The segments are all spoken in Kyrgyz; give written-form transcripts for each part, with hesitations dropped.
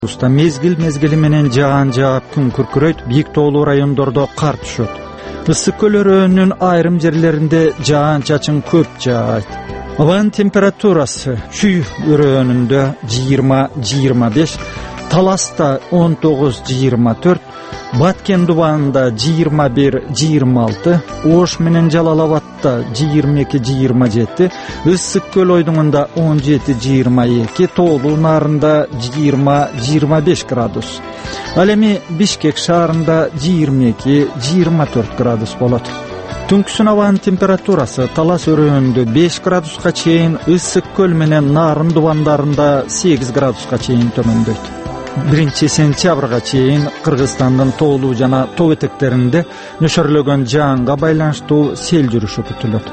Уста мезгил менен жаан жаап күн күркүрөйт, бийик тоолуу райондордо кар түшөт. Ысык көл өрөөнүнүн айрым жерлеринде жаан чачын көп жаайт. Абанын температурасы Чүй өрөөнүндө 20-25, Таласта 19-24, Баткен дубанында 21-26, Ош менен Жалал Абадта 22-27, Ысык көл ойдуңунда 17-22, Тоолуу нарында 20-25 градус. Ал эми Бишкек шаарында 22-24 градус болот. Түнкүсүн абанын температурасы Талас өрөөнүндө 5 градуска чейин, Ысык көл менен Нарын дубандарында 8 градуска чейин төмөндөйт. 1-сентябрга чейин Кыргызстандын тоолуу жана тоо этектеринде нөшөрлөгөн жаанга байланыштуу сел жүрүшү күтүлөт.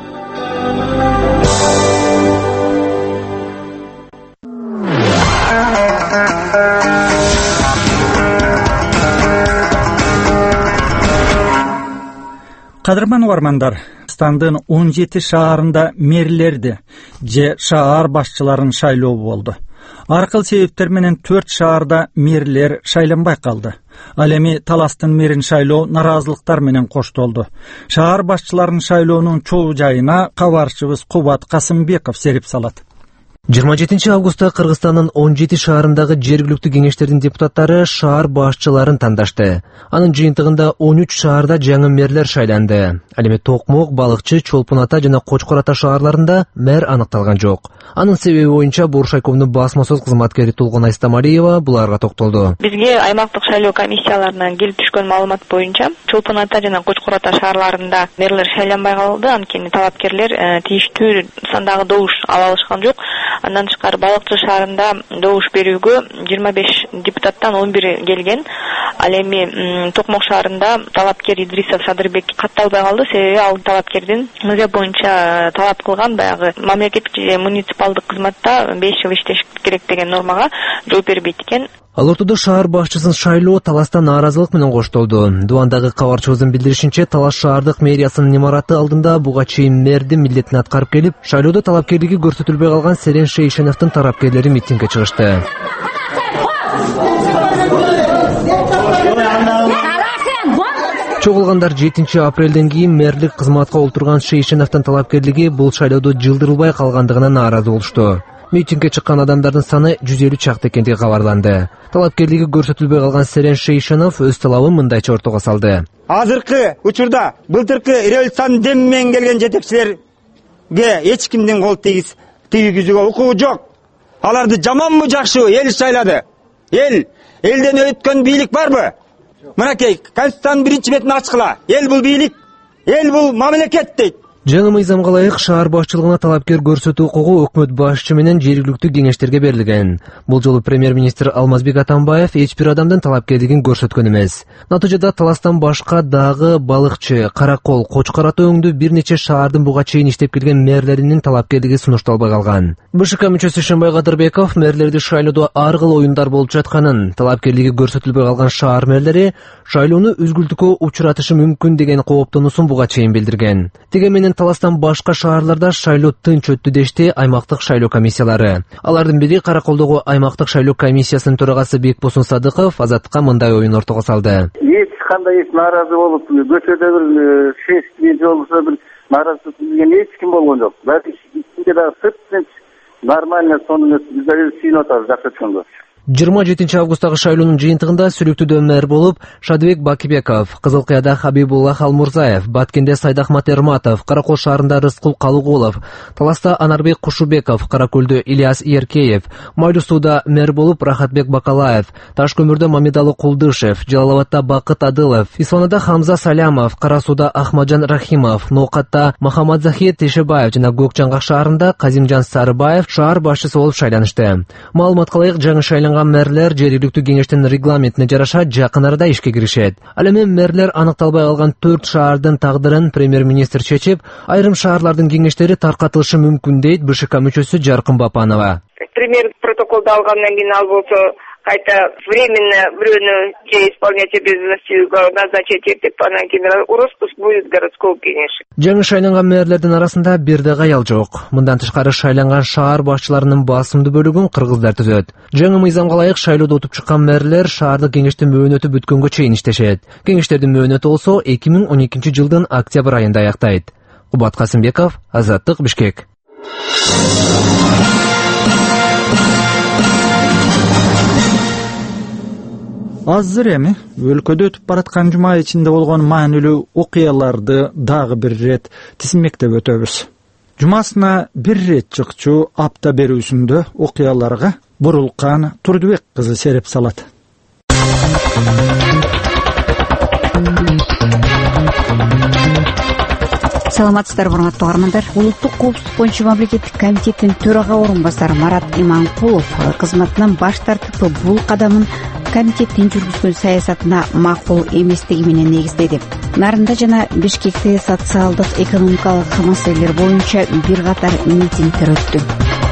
Кадырман угармандар, Кыргызстандын 17 шаарында мэрлерди же шаар башчыларын шайлоо болду. Ар кыл себептер менен 4 шаарда мэрлер шайланбай калды. Ал эми Таластын мэрин шайлоо наразылыктар менен коштолду. Шаар башчыларын шайлоонун чоо жайына кабарчыбыз Кубат Касымбеков серип салат. 27 августта Кыргызстандын 17 шаарындагы жергиликтүү кеңештердин депутаттары шаар башчыларын тандашты. Анын жыйынтыгында 13 шаарда жаңы мэрлер шайланды. Ал эми Токмок, Балыкчы, Чолпон Ата жана Кочкор Ата шаарларында мэр аныкталган жок. Анын себеби боюнча Буршайковдун басма-сөз кызматкери Толгон Истамалиева буларга токтолду. Бизге аймактык шайлоо комиссияларынан келип түшкөн маалымат боюнча Чолпон Ата жана Кочкор Ата шаарларында мэрлер шайланбай калды. Анткени талапкерлер тийиштүү сандагы добуш ала алышкан жок. Андан тышкары Балыкчы шаарында добуш берүүгө 25 депутаттан 11 келген. Ал эми Токмок шаарында талапкер Идрисов Садырбек катталбай калды. Себеби ал талапкердин мыйза боюнча талап кылган баягы мамлекеттик же муниципалдык кызматта 5 жыл иштеш керек деген нормага жооп бербейт экен. Ал ортодо шаар башчысын шайлоо Таласта нааразылык менен коштолду. Дубандагы кабарчыбыздын билдиришинче, Талас шаардык мэриясынын имараты алдында буга чейин мэрдин милдетин аткарып келип, шайлоодо талапкерлиги көрсөтүлбөй калган Серен Шейшеновдун тарапкерлери митингге чыгышты. Чогулгандар 7 апрелден кийин мэрлик кызматка олтурган Шейшеновдун талапкерлиги бул шайлоодо жылдырылбай калгандыгына нааразы болушту. Митингге чыккан адамдардын саны 150 чакты экендиги кабарланды. Талапкерлиги көрсөтүлбөй калган Серен Шейшенов өз талабын мындайча ортого салды. Азыркы учурда былтыркы революциянын деми менен келген жетекчилерге эч кимдин кол тийгизүүгө укугу жок. Аларды жаманбы жакшыбы эл шайлады. Элден өткөн бийлик барбы? Мынакей Конституциянын 1-бетин ачкыла. Эл бул бийлик, эл бул мамлекет дейт. Жаңы мыйзамга ылайык шаар башчылыгына талапкер көрсөтүү укугу өкмөт башчы менен жергиликтүү кеңештерге берилген. Бул жолу премьер-министр Алмазбек Атамбаев эч бир адамдын талапкерлигин көрсөткөн эмес. Натыйжада Таластан башка дагы Балыкчы, Каракол, Кочкор Ата өңдүү бир нече шаардын буга чейин иштеп келген мэрлеринин талапкерлиги сунушталбай калган. БШК мүчөсү Шенбай Кадырбеков мэрлерди шайлоодо ар кыл оюндар болуп жатканын, талапкерлиги көрсөтүлбөй калган шаар мэрлери шайлоону үзгүлтүккө учуратышы мүмкүн деген кооптонуусун буга чейин билдирген. Деге менен Таластан башка шаарларда шайлоо тынч өттү дешти аймактык шайлоо комиссиялары. Алардын бири Караколдогу аймактык шайлоо комиссиясынын төрагасы Бекбосун Садыков Азатка мындай оюн ортого салды. Эч кандай нааразы болуп, көчөдө бир шествие болсо бир нааразычылык билген эч ким болгон жок. Баары ичинде дагы сырт нормально сонун биздер сүйүнүп атабыз жакшы өткөнгө. 27 августтагы шайлоонун жыйынтыгында сүрүктүүдө мэр болуп Шадыбек Бакибеков, Кызыл Кыяда Хабибулла Халмурзаев, Баткенде Сайдахмат Эрматов, Каракол шаарында Рыскул Калыгулов, Таласта Анарбек Кушубеков, Каракөлдө Ильяс Еркеев, Майлуу сууда мэр болуп Рахатбек Бакалаев, Ташкөмүрдө Мамедалы Кулдышев, Жалал Абадта Бакыт Адылов, Исфанада Хамза Салямов, Кара сууда Ахмаджан Рахимов, Ноокатта Махамадзахир Тешебаев жана Көкчаңгак шаарында Казимжан Сарыбаев шаар башчысы болуп шайланышты. Маалыматка ылайык жаңы шайланган мэрлер жергиликтүү кеңештин регламентине жараша жакын арада ишке киришет. Ал эми мэрлер аныкталбай калган 4 шаардын тагдырын премьер-министр чечип, айрым шаарлардын кеңештери таркатылышы мүмкүн дейт БШК мүчөсү Жаркын Бапанова. Премьер протоколду алгандан кийин ал болсо кайта временно бирөөнү же исполняющий обязанности назначить этип анан кийин распуск будет городского кеңеши. Жаңы шайланган мэрлердин арасында бир да аял жок. Мындан тышкары шайланган шаар башчыларынын басымдуу бөлүгүн кыргыздар түзөт. Жаңы мыйзамга ылайык шайлоодо отуп чыккан мэрлер шаардык кеңештин мөөнөтү бүткөнгө чейин иштешет. Кеңештердин мөөнөтү болсо 2012 жылдын октябрь айында аяктайт. Кубат Касымбеков, Азаттык, Бишкек. Азыр эми өлкөдө өтүп бараткан жума ичинде болгон маанилүү окуяларды дагы бир ирет тизмектеп өтөбүз. Жумасына бир ирет чыкчу апта берүүсүндө окуяларга Бурулкан Турдубек кызы сереп салат. Саламатсыздар, урматтуу угармандар. Улуттук коопсуздук боюнча мамлекеттик комитеттин төрага орун басары Марат Иманкулов кызматынан баш тартып, бул кадамын комитеттин жүргүзгөн саясатына макул эместиги менен негиздеди. Нарында жана Бишкекте социалдык экономикалык маселелер боюнча бир катар митингдер өттү.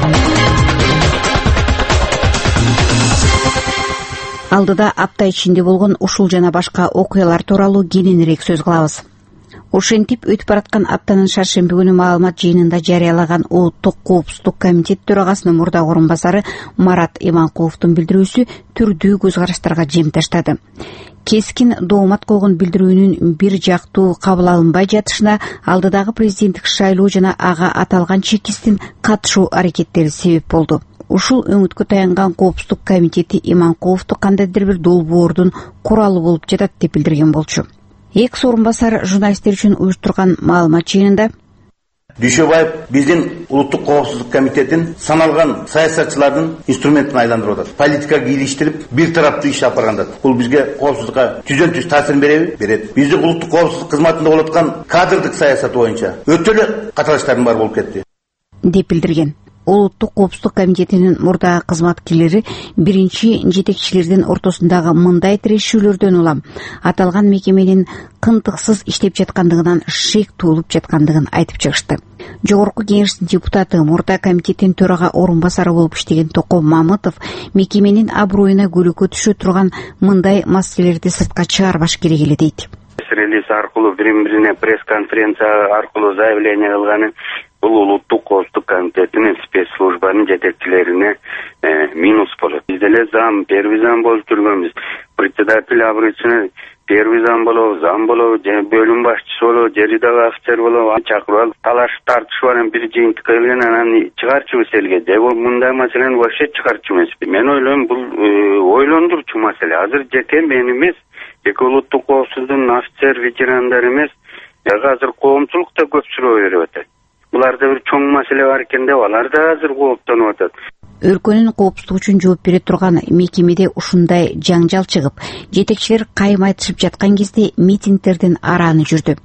Алдыда апта ичинде болгон ушул жана башка окуялар тууралуу кененирээк сөз кылабыз. Ошентип өтүп бараткан аптанын шаршемби күнү маалымат жыйынында жарыялаган Улуттук коопсуздук комитет төрагасынын мурдагы орун басары Марат Иманкуловдун билдирүүсү түрдүү көз караштарга жем таштады. Кескин доомат койгон билдирүүнүн бир жактуу кабыл алынбай жатышына алдыдагы президенттик шайлоо жана ага аталган чекистин катышуу аракеттери себеп болду. Ушул өңүткө таянган коопсуздук комитети Иманкуловду кандайдыр бир долбоордун куралы болуп жатат деп билдирген болчу. Экс орун басар журналисттер үчүн уюштурган маалымат жыйынында Дүйшөбаев биздин Улуттук коопсуздук комитетин саналган саясатчылардын инструментин айландырып атат. Политикага кийлиштирип, бир тараптуу иш алып барганда бул бизге коопсуздукка түзөн-түз таасирин береби? Берет. Биздин улуттук коопсуздук кызматында болуп аткан кадрдык саясат боюнча өтө эле каталыштардын баары болуп кетти деп билдирген. Улуттук коопсуздук комитетинин мурдагы кызматкерлери биринчи жетекчилердин ортосундагы мындай тирешүүлөрдөн улам аталган мекеменин кынтыксыз иштеп жаткандыгынан шек туулуп жаткандыгын айтып чыгышты. Жогорку кеңештин депутаты, мурда комитеттин төрага орун басары болуп иштеген Токо Мамытов мекеменин аброюна көлөкө түшө турган мындай маселелерди сыртка чыгарбаш керек эле дейт. Релиз аркылуу бири-бирине пресс-конференция аркылуу заявление кылганы бул Улуттук коопсуздук комитетинин спецслужбанын жетекчилерине минус болот. Биз деле первый зам болуп жүргөнбүз. Председатель абройчуна первый зам болобу, же бөлүм башчысы болобу, же рядовой офицер болобу, чакырып алып талашып тартышып анан бир жыйынтыкка келген анан чыгарчубуз элге. Же мындай маселени вообще чыгарчу эмеспи. Мен ойлойм бул ойлондурчу маселе. Азыр жеке мен эмес, жеке улуттук коопсуздуктун офицер, ветерандар эмес, азыр коомчулук да көп суроо берип атат. Буларда бир чоң маселе бар экен деп алар да азыр кооптонуп атат. Өлкөнүн коопсуздугу үчүн жооп бере турган мекемеде ушундай жаңжал чыгып, жетекчилер кайым айтышып жаткан кезде митингдердин арааны жүрдү.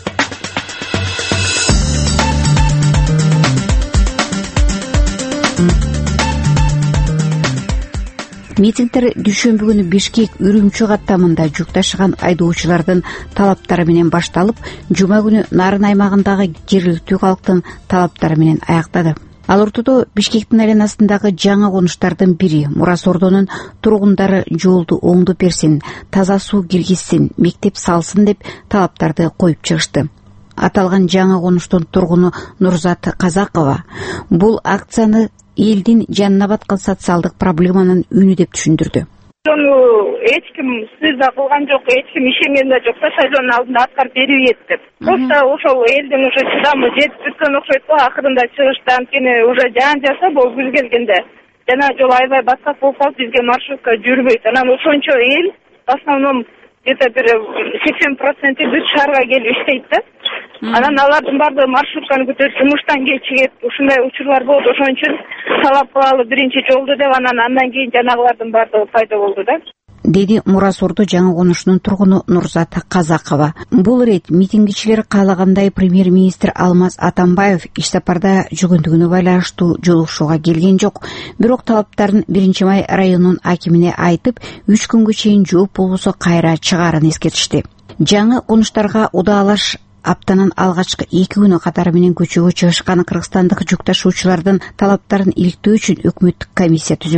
Митингдер дүйшөмбү күнү Бишкек Үрүмчү каттамында жүк ташыган айдоочулардын талаптары менен башталып, жума күнү Нарын аймагындагы жергиликтүү калктын талаптары менен аяктады. Ал ортодо Бишкектин айланасындагы жаңы конуштардын бири Мурас Ордонун тургундары жолду оңдоп берсин, таза суу киргизсин, мектеп салсын деп талаптарды коюп чыгышты. Аталган жаңы конуштун тургуну Нурзат Казакова бул акцияны элдин жанына баткан социалдык проблеманын үнү деп түшүндүрдү. Эч ким сөз да кылган жок, эч ким ишенген да жок, шайлоонун алдында аткарып берип деп. Просто ошол элдин уже чыдамы жетип бүткөн окшойт го, акырында чыгышты анткени уже жан жаса болуп күз келгенде жана жол аябай баткак болуп калып бизге маршрутка жүрбөйт. Анан ошончо эл в основном где-то бир 80% бүт шаарга келип иштейт да. Анан алардын баардыгы маршрутканы күтөп жумуштан кечигет, ушундай учурлар болот. Ошон үчүн талап кылалы биринчи жолду деп андан кийин жанагылардын баардыгы пайда болду да. Деди Мурас Ордо жаңы конушунун тургуну Нурзат Казакова. Бул ирет митингчилер каалагандай премьер-министр Алмаз Атамбаев иш сапарда жүргөндүгүнө байланыштуу жолугушууга келген жок. Бирок талаптарын 1-май районунун акимине айтып, 3 күнгө чейин жооп болбосо кайра чыгаарын эскертишти. Жаңы конуштарга удаалаш аптанын алгачкы 2 күнү катары менен көчөгө чыгышкан кыргызстандык жүк ташуучулардын талаптарын иликтөө үчүн өкмөттүк комиссия түзүлдү.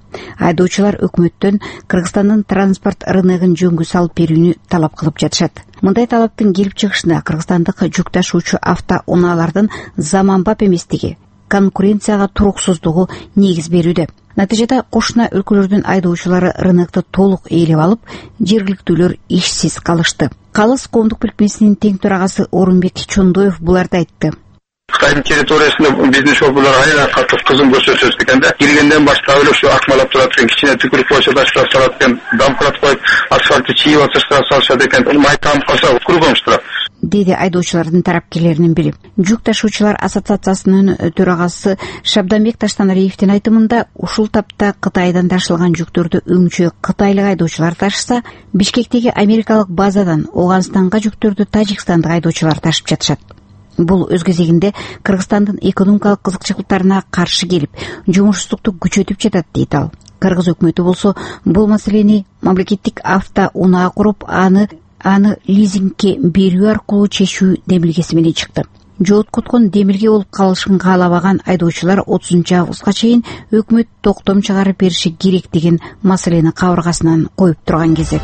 Айдоочулар өкмөттөн Кыргызстандын транспорт рыногун жөнгө салып берүүнү талап кылып жатышат. Мындай талаптын келип чыгышына кыргызстандык жүк ташуучу автоунаалардын заманбап эместиги, конкуренцияга туруксуздугу негиз берүүдө. Натыйжада кошуна өлкөлөрдүн айдоочулары рынокто толук ээлеп алып, жергиликтүүлөр ишсиз калышты. Калыс коомдук бирикмесинин тең төрагасы Орунбек Чондоев буларды айтты. Кытайдын территориясында биздин шопурлар айынан катып кызым көрсөтөт экен да. Келгенден баштап эле ушу акмалап турат экен, кичине түкүрүк койсо таштап салат экен, дамкрат коюп, асфальтты чийип атыштырып салышат экен. Май тамып калса кургомуштурат. Деди айдоочулардын тарапкерлеринин бири. Жүк ташуучулар ассоциациясынын төрагасы Шабданбек Таштаналиевдин айтымында, ушул тапта Кытайдан ташылган жүктөрдү өңчө кытайлык айдоочулар ташыса, Бишкектеги америкалык базадан Ооганстанга жүктөрдү тажикстандык айдоочулар ташып жатышат. Бул өз кезегинде Кыргызстандын экономикалык кызыкчылыктарына каршы келип, жумушсуздукту күчөтүп жатат дейт ал. Кыргыз өкмөтү болсо бул маселени мамлекеттик автоунаа куруп, аны лизингке берүү аркылуу чечүү демилгеси менен чыкты. Жооткоткон демилге болуп калышын каалабаган айдоочулар 30-августка чейин өкмөт токтом чыгарып бериши керек деген маселени кабыргасынан коюп турган кезет.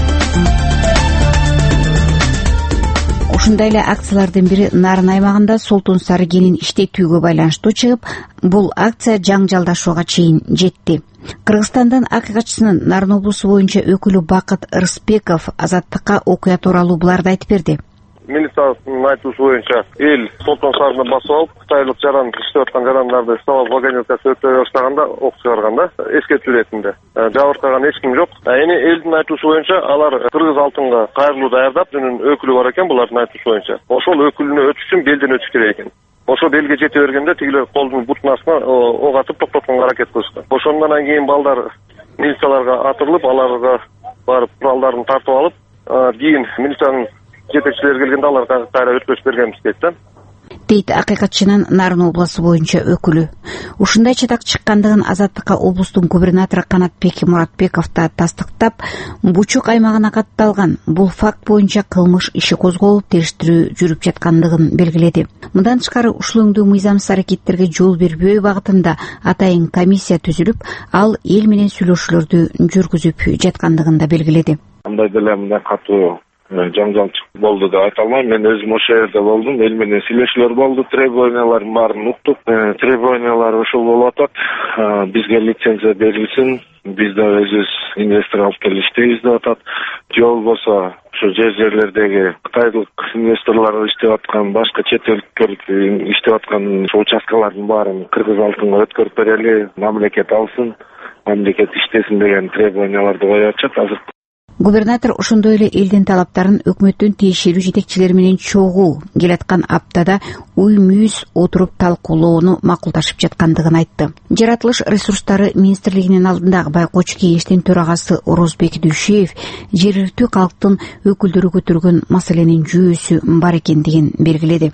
Ушундай эле акциялардын бири Нарын аймагында Солтун Сары кенин иштетүүгө байланыштуу чыгып, бул акция жаңжалдашууга чейин жетти. Кыргызстандан акыйкатчысынын Нарын облусу боюнча өкүлү Бакыт Рыспеков Азаттыкка окуя тууралуу буларды айтып берди. Милициянын айтуусу боюнча эл Солтун Сарыны басып алып, кытайлык жаран иштеп аткан жарандарды сабап вагонеткасы өтө баштаганда ок чыгарган да, эскертүү иретинде. Жабыркаган эч ким жок. Эми элдин айтуусу боюнча алар кыргыз алтынга кайрылуу даярдап, жүнүн өкүлү бар экен булардын айтуусу боюнча. Ошол өкүлүнө өтүш үчүн белден өтүш керек экен. Ошо белге жете бергенде тигилер колдун бутунун астына ок атып токтотконго аракет кылышты. Ошондон кийин балдар милицияларга атырылып, аларга барып куралдарын тартып алып, кийин милициянын жетекчилери келгенде алар кайра өткөзүп бергенбиз дейт да. Дейт акыйкатчынын Нарын облусу боюнча өкүлү. Ушундай чатак чыккандыгын Азаттыкка облустун губернатору Канатбек Муратбеков да тастыктап, Бучук аймагына катталган бул факт боюнча кылмыш иши козголуп, териштирүү жүрүп жаткандыгын белгиледи. Мындан тышкары ушул өңдүү мыйзамсыз аракеттерге жол бербөө багытында атайын комиссия түзүлүп, ал эл менен сүйлөшүүлөрдү жүргүзүп жаткандыгын да белгиледи. Андай деле мындай катуу жаңжал болду деп айта алмайм. Мен өзүм ошол жерде болдум. Эл менен сүйлөшүүлөр болду. Требованиялардын баарын уктук. Требованиялар ушул болуп атат. Бизге лицензия берилсин. Биз да өзүбүз инвестор алып келип иштейбиз деп атат. Же болбосо ушу жерлердеги кытайлык инвесторлор иштеп аткан, башка чет элдиктер иштеп аткан участкалардын баарын кыргыз алтынга өткөрүп берели, мамлекет алсын, мамлекет иштесин деген требованияларды коюп атышат азыр. Губернатор ошондой эле элдин талаптарын өкмөттүн тиешелүү жетекчилери менен чогуу келаткан аптада уй-мүйүз отуруп талкуулоону макулдашып жаткандыгын айтты. Жаратылыш ресурстары министрлигинин алдындагы байкоочу кеңештин төрагасы Орозбек Дүйшеев жергиликтүү калктын өкүлдөрү көтөргөн маселенин жүйөсү бар экендигин белгиледи.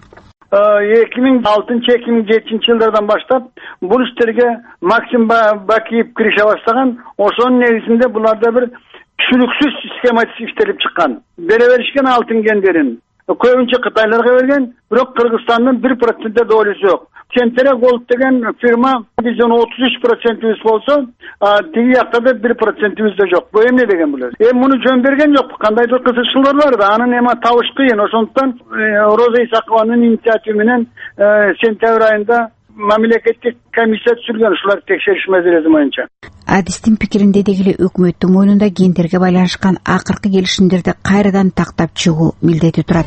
2006-2007 жылдардан баштап бул иштерге Максим Бакиев кирише баштаган. Ошонун негизинде буларда бир түшүнүксүз схематик иштелип чыккан. Бере беришкен алтын кендерин көбүнчө кытайларга берген, бирок Кыргызстандын 1% долюсу жок. Центре Голд деген фирма биздин 33% болсо, тиги жакта да 1% да жок. Бу эмне деген булар? Муну жөн берген жок. Кандайдыр кызыкчылыктар бар да, анын эми табыш кыйын. Ошондуктан Роза Исакованын инициативы менен сентябрь айында мамлекеттик комиссия түзүлгөн, ушуларды текшериш маселеси боюнча. Адистин пикиринде дегеле өкмөттүн мойнунда гендерге байланышкан акыркы келишимдерди кайрадан тактап чыгуу милдети турат.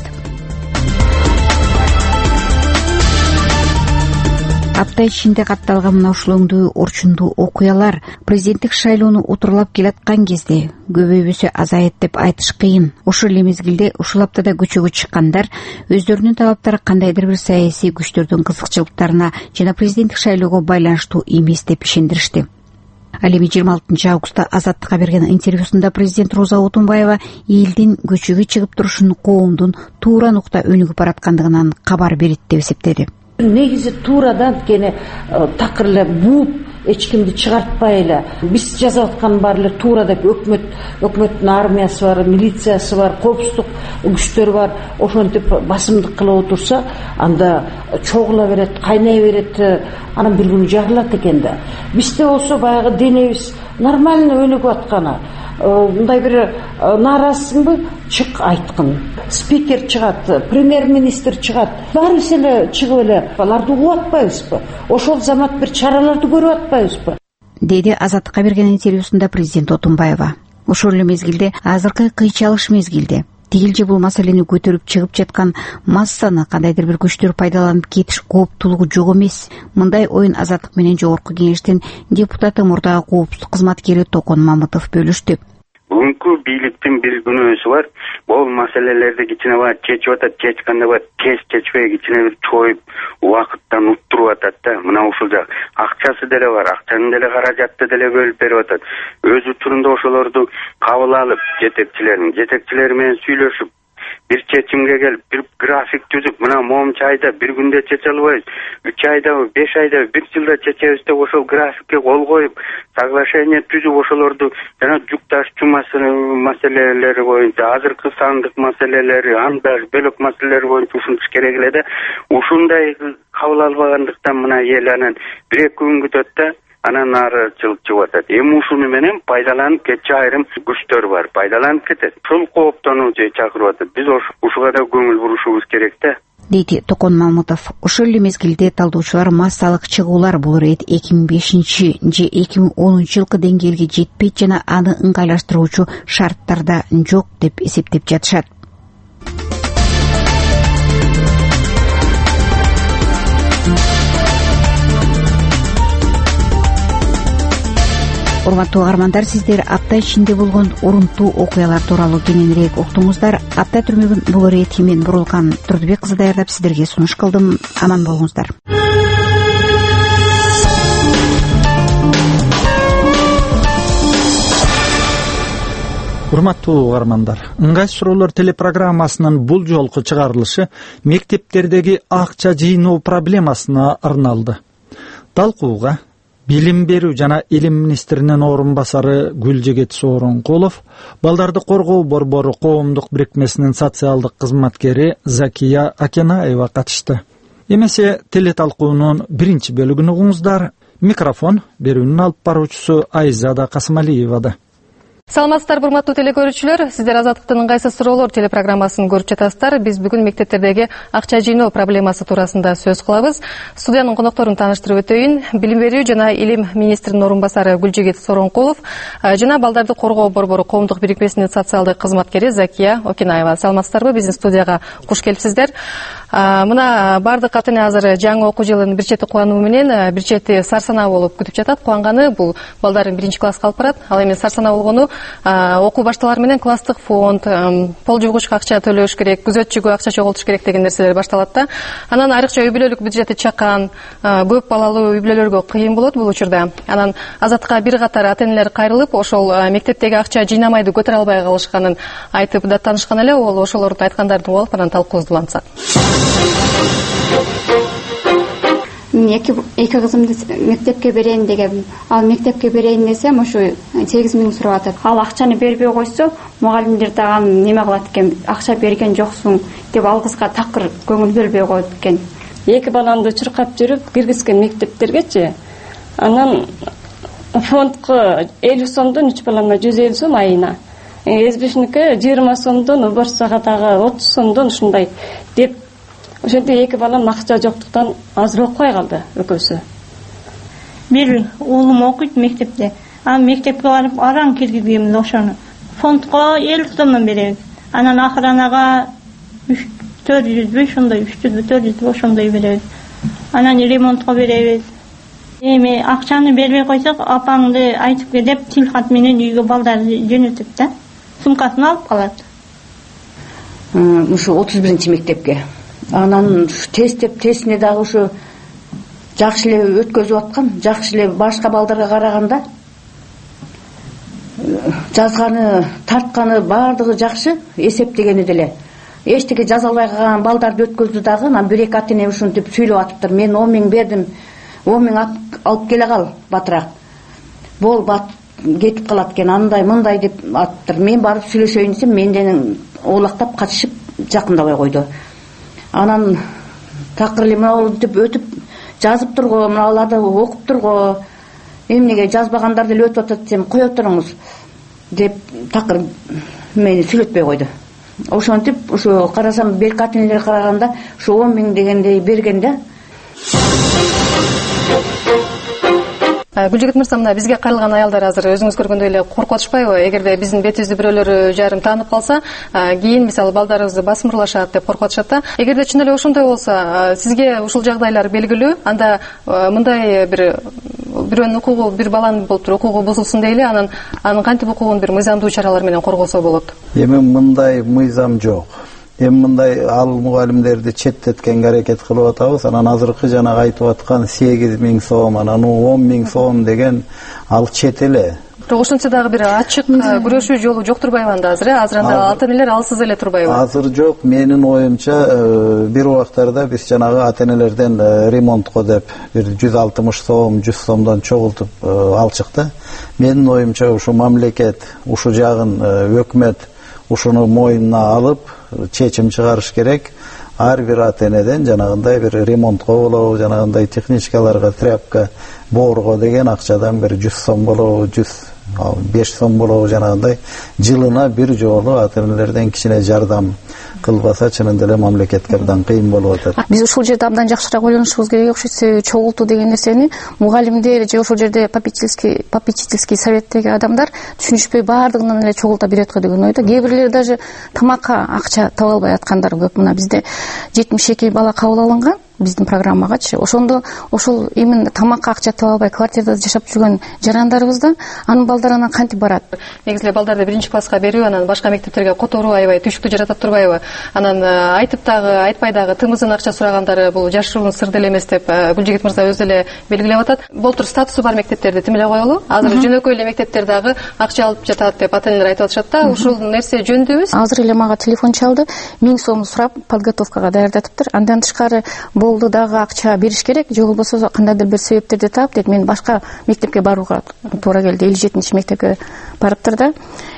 Апта ичинде катталган мына ушул өңдүү орчундуу окуялар президенттик шайлоону утурлап келаткан кезде көбөйбөсө азайет деп айтыш кыйын. Ошол эле мезгилде ушул аптада көчөгө чыккандар өздөрүнүн талаптары кандайдыр бир саясий күчтөрдүн кызыкчылыктарына жана президенттик шайлоого байланыштуу эмес деп ишендиришти. Ал эми 26 августта Азаттыкка берген интервьюсунда президент Роза Отунбаева элдин көчөгө чыгып турушун коомдун туура нукта өнүгүп бараткандыгынан кабар берет деп эсептеди. Негизи туурадан кene такыр эле бууп эч кимди чыгартпай эле биз жасап аткан баары эле туура деп өкмөттүн армиясы бар, милициясы бар, коопсуздук күчтөр бар, ошентип басымдык кылып отурса, анда чогула берет, кайнай берет, анан бир күнү жарылат экен да. Бизде болсо баягы денебиз нормально өнүгүп атканы. Мындай бир нааразысыңбы? Чык айткын. Спикер чыгат, премьер-министр чыгат. Баарыбыз эле чыгып эле аларды угуп атпайбызбы? Ошол замат бир чараларды көрүп атпайбызбы? Деди Азаттыкка берген интервьюсунда президент Отунбаева. Ошол эле мезгилде азыркы кыйчалыш мезгилде тигил же бул маселени көтөрүп чыгып жаткан массаны кандайдыр бир күчтөр пайдаланып кетиш кооптуулугу жок эмес. Мындай оюн Азаттык менен Жогорку Кеңештин депутаты мурдагы коопсуздук кызматкери Токон Мамытов бөлүштү. Бүгүнкү бийликтин бир күнөөсү бар. Бул маселелерди кичине чечип атат, чечкенде тез чечпей кичине бир чоюп, убакыттан уттуруп атат да. Мына ушул жак акчасы деле бар, акчанын деле каражатты деле бөлүп берип атат. Өз учурунда ошолорду кабыл алып, жетекчилери менен сүйлөшүп, бир чечимге келип, бир график түзүп, мына момчу айда бир күндө чече албайбыз, 3 айдабы, 5 айдабы, 1 жылда чечебиз деп ошол графикке кол коюп, соглашение түзүп ошолорду жана жүк ташуучу маселелери боюнча, азыркы сандык маселелери, анда бөлөк маселелери боюнча ушунтуш керек эле да. Ушундай кабыл албагандыктан мына эл анан 1-2 күн күтөт да, анан нааразычылык чыгып атат. Эми ушуну менен пайдаланып кетчү айрым күчтөр бар, пайдаланып кетет. Ушул кооптонууну чакырып атат. Биз ушуга да көңүл бурушубуз керек да. Дейти Токон Мамытов. Ошол эле мезгилде талдоочулар массалык чыгуулар бул рейд 2005 же 2010 жылкы деңгээлге жетпейт жана аны ыңгайлаштыруучу шарттарда жок деп эсептеп жатышат. Урматтуу угармандар, сиздер апта ичинде болгон урунтуу окуялар тууралуу кененирээк уктуңуздар. Апта түрмөгүн бул рейд мен Бурулкан Турдубек кызы даярдап сиздерге сунуш кылдым. Аман болуңуздар. Урматтуу угармандар, ыңгай суроолор телепрограммасынын бул жолку чыгарылышы мектептердеги акча жыйноо проблемасына арналды. Талкууга Билим берүү жана илим министринин орун басары Гүлжегет Сооронкулов, балдарды коргоо борбору коомдук бирикмесинин социалдык кызматкери Закия Акенаева катышты. Эмесе телеталкуунун биринчи бөлүгүн угуңуздар. Микрофон берүүнүн алып баруучусу Айзада Касымалиевада. Саламатсыздар, урматтуу телекөрүүчүлөр. Сиздер Азаттыктын ыңгайсыз суроолор телепрограммасын көрүп жатасыздар. Биз бүгүн мектептердеги акча жыйноо проблемасы туурасында сөз кылабыз. Студиянын конокторун тааныштырып өтөйүн. Билим берүү жана илим министринин орун басары Гүлжегет Сооронкулов жана балдарды коргоо борбору коомдук бирикмесинин социалдык кызматкери Закия Акенаева. Саламатсыздарбы? Биздин студияга куш келипсиздер. Мына бардык ата эне азыр жаңы окуу жылын бир чети кубануу менен, бир чети сарсанаа болуп күтүп жатат. Кубанганы бул балдарын 1-класска алып барат. Ал эми сарсанаа болгону окуу башталар менен класстык фонд, пол жуугучка акча төлөш керек, күзөтчүгө акча чогултуш керек деген нерселер башталат да. Анан айрыкча үй бүлөлүк бюджети чакан, көп балалуу үй бүлөлөргө кыйын болот бул учурда. Анан Азаттыкка бир катар ата энелер кайрылып, ошол мектептеги акча жыйнамайды көтөрө албай калышканын айтып даттанышкан эле. Ол ошолордун айткандарын угуп алып, анан талкуубузду улантсак. Эки кызымды мектепке берейин дегем. Ал мектепке берейин десем, ошо 8 миң сурап атат. Ал акчаны бербей койсо, мугалимдер дагы неме кылат экен, акча берген жоксуң деп ал кызга такыр көңүл бөлбөй коет экен. Эки баламды чуркап жүрүп киргизген мектептергечи. Анан фондко 50 сомдон 3 балама 150 сом айына. СБшнике 20 сомдон, уборсага дагы 30 сомдон ушундай деп ошентип эки балам акча жоктуктан азыр окуй калды экөөсү. Бир уулум окуйт мектепте. Мектепке барып араң киргизгенбиз ошону. Фондко 50 сомдон беребиз. Анан охранага 400 ошондой 300-400 ошондой беребиз. Анан ремонтко беребиз. Эми акчаны бербей койсок, апаңды айтып ке деп тилхат менен үйгө балдарды жөнөтүп да, сумкасын алып калат. Ушу 31 мектепке. Анан тестеп тестине дагы ушу жакшы эле өткөзүп аткан, жакшы эле башка балдарга караганда жазганы, тартканы баардыгы жакшы, эсептегени деле. Эчтеке жаза албай калган балдарды өткөздү дагы, анан 1-2 ата эне ушинтип сүйлөп атыптыр. Мен 10 миң бердим. 10 миң алып келе кал батыраак. Бол кетип калат экен, андай мындай деп аттыр. Мен барып сүйлөшөйүн десем, менден оолактап качышып жакындабай койду. Анан такыр эле мына деп өтүп жазыптыр го, мына аларды окуптур го. Эмнеге жазбагандар деле өтүп атат десем, кое туруңуз деп такыр мени сүйлөтпөй койду. Ошентип ошо карасам берки ата-энелер караганда ушу 10 миң дегендей берген да. Гүлжигит мырза, мына бизге кайрылган аялдар азыр өзүңүз көргөндөй эле коркуп атышпайбы? Эгерде биздин бетибизди бирөөлөр жарым таанып калса, кийин мисалы балдарыбызды басмырлашат деп коркуп атышат да. Эгерде чын эле ошондой болсо, сизге ушул жагдайлар белгилүү, анда мындай бирөөнүн укугу, бир баланын болуптур укугу бузулсун дейли, анын кантип укугун бир мыйзамдуу чаралар менен коргосо болот? Эми мындай мыйзам жок. Эми мындай ал мугалимдерди четтеткенге аракет кылып атабыз. Анан азыркы жанагы айтып аткан 8 миң сом, анан 10 миң сом деген ал чет эле. Бирок ошентсе дагы бир ачык күрөшүү жолу жок турбайбы анда азыр? Азыр анда ата-энелер алсыз эле турбайбы? Азыр жок. Менин оюмча бир убактарда биз жанагы ата-энелерден ремонтко деп бир 160 сом, 100 сомдон чогултуп алчык да. Менин оюмча ушу мамлекет, ушу жагын өкмөт ушуну мойнуна алып чечим чыгарыш керек. Ар бир ата-энеден жанагындай бир ремонтко болобу, жанагындай техничкаларга, тряпка, боорго деген акчадан бир 100 сом болобу, 105 сом болобу, жанагындай жылына бир жолу ата-энелерден кичине жардам кылбаса чынында эле мамлекетке абдан кыйын болуп атат. Биз ушул жерде абдан жакшыраак ойлонушубуз керек окшойт. Себеби чогултуу деген нерсени мугалимдер же ошол жерде попечительский советтеги адамдар түшүнүшпөй баардыгынан эле чогулта берет го деген ойдо. Кээ бирлери даже тамакка акча таба албай аткандар көп. Мына бизде 72 бала кабыл алынган биздин программагачы. Ошондо ошол именно тамакка акча таба албай квартирада жашап жүргөн жарандарыбыз да анын балдары анан кантип барат? Негизи эле балдарды биринчи класска берүү, анан башка мектептерге которуу аябай түйшүктүү жаратып турбайбы? Анан айтып дагы, айтпай дагы тымызын акча сурагандары бул жашыруун сыр деле эмес деп Гүлжигит мырза өзү эле белгилеп атат. Болтур статусу бар мектептерди тим эле коелу. Азыр жөнөкөй эле мектептер дагы акча алып жатат деп ата-энелер айтып атышат да. Ушул нерсе жөндөбү? Азыр эле мага телефон чалды. 1000 сом сурап подготовкага даярдатыптыр. Андан тышкары болду дагы акча бериш керек, же болбосо кандайдыр бир себептерди таап дейт. Мен башка мектепке барууга туура келди. 57 мектепке барыптыр да.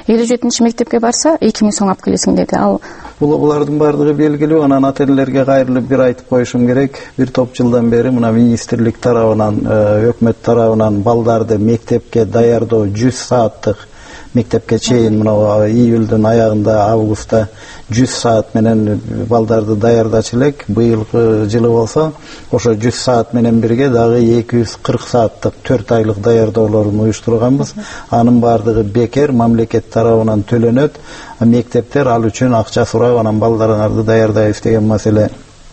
57 мектепке барса 2000 сом алып келесиң деди. Ал булардын баардыгы белгилүү. Анан ата-энелерге кайрылып бир айтып коюшум керек. Бир топ жылдан бери мына министрлик тарабынан, өкмөт тарабынан балдарды мектепке даярдоо 100 сааттык мектепке чейин мына июлдун аягында, августта 100 саат менен балдарды даярдачу элек. Быйылкы жылы болсо ошо 100 саат менен бирге дагы 240 сааттык 4 айлык даярдоолорун уюштурганбыз. Анын баардыгы бекер, мамлекет тарабынан төлөнөт. Мектептер ал үчүн акча сурап, анан балдарыңарды даярдайбыз деген маселе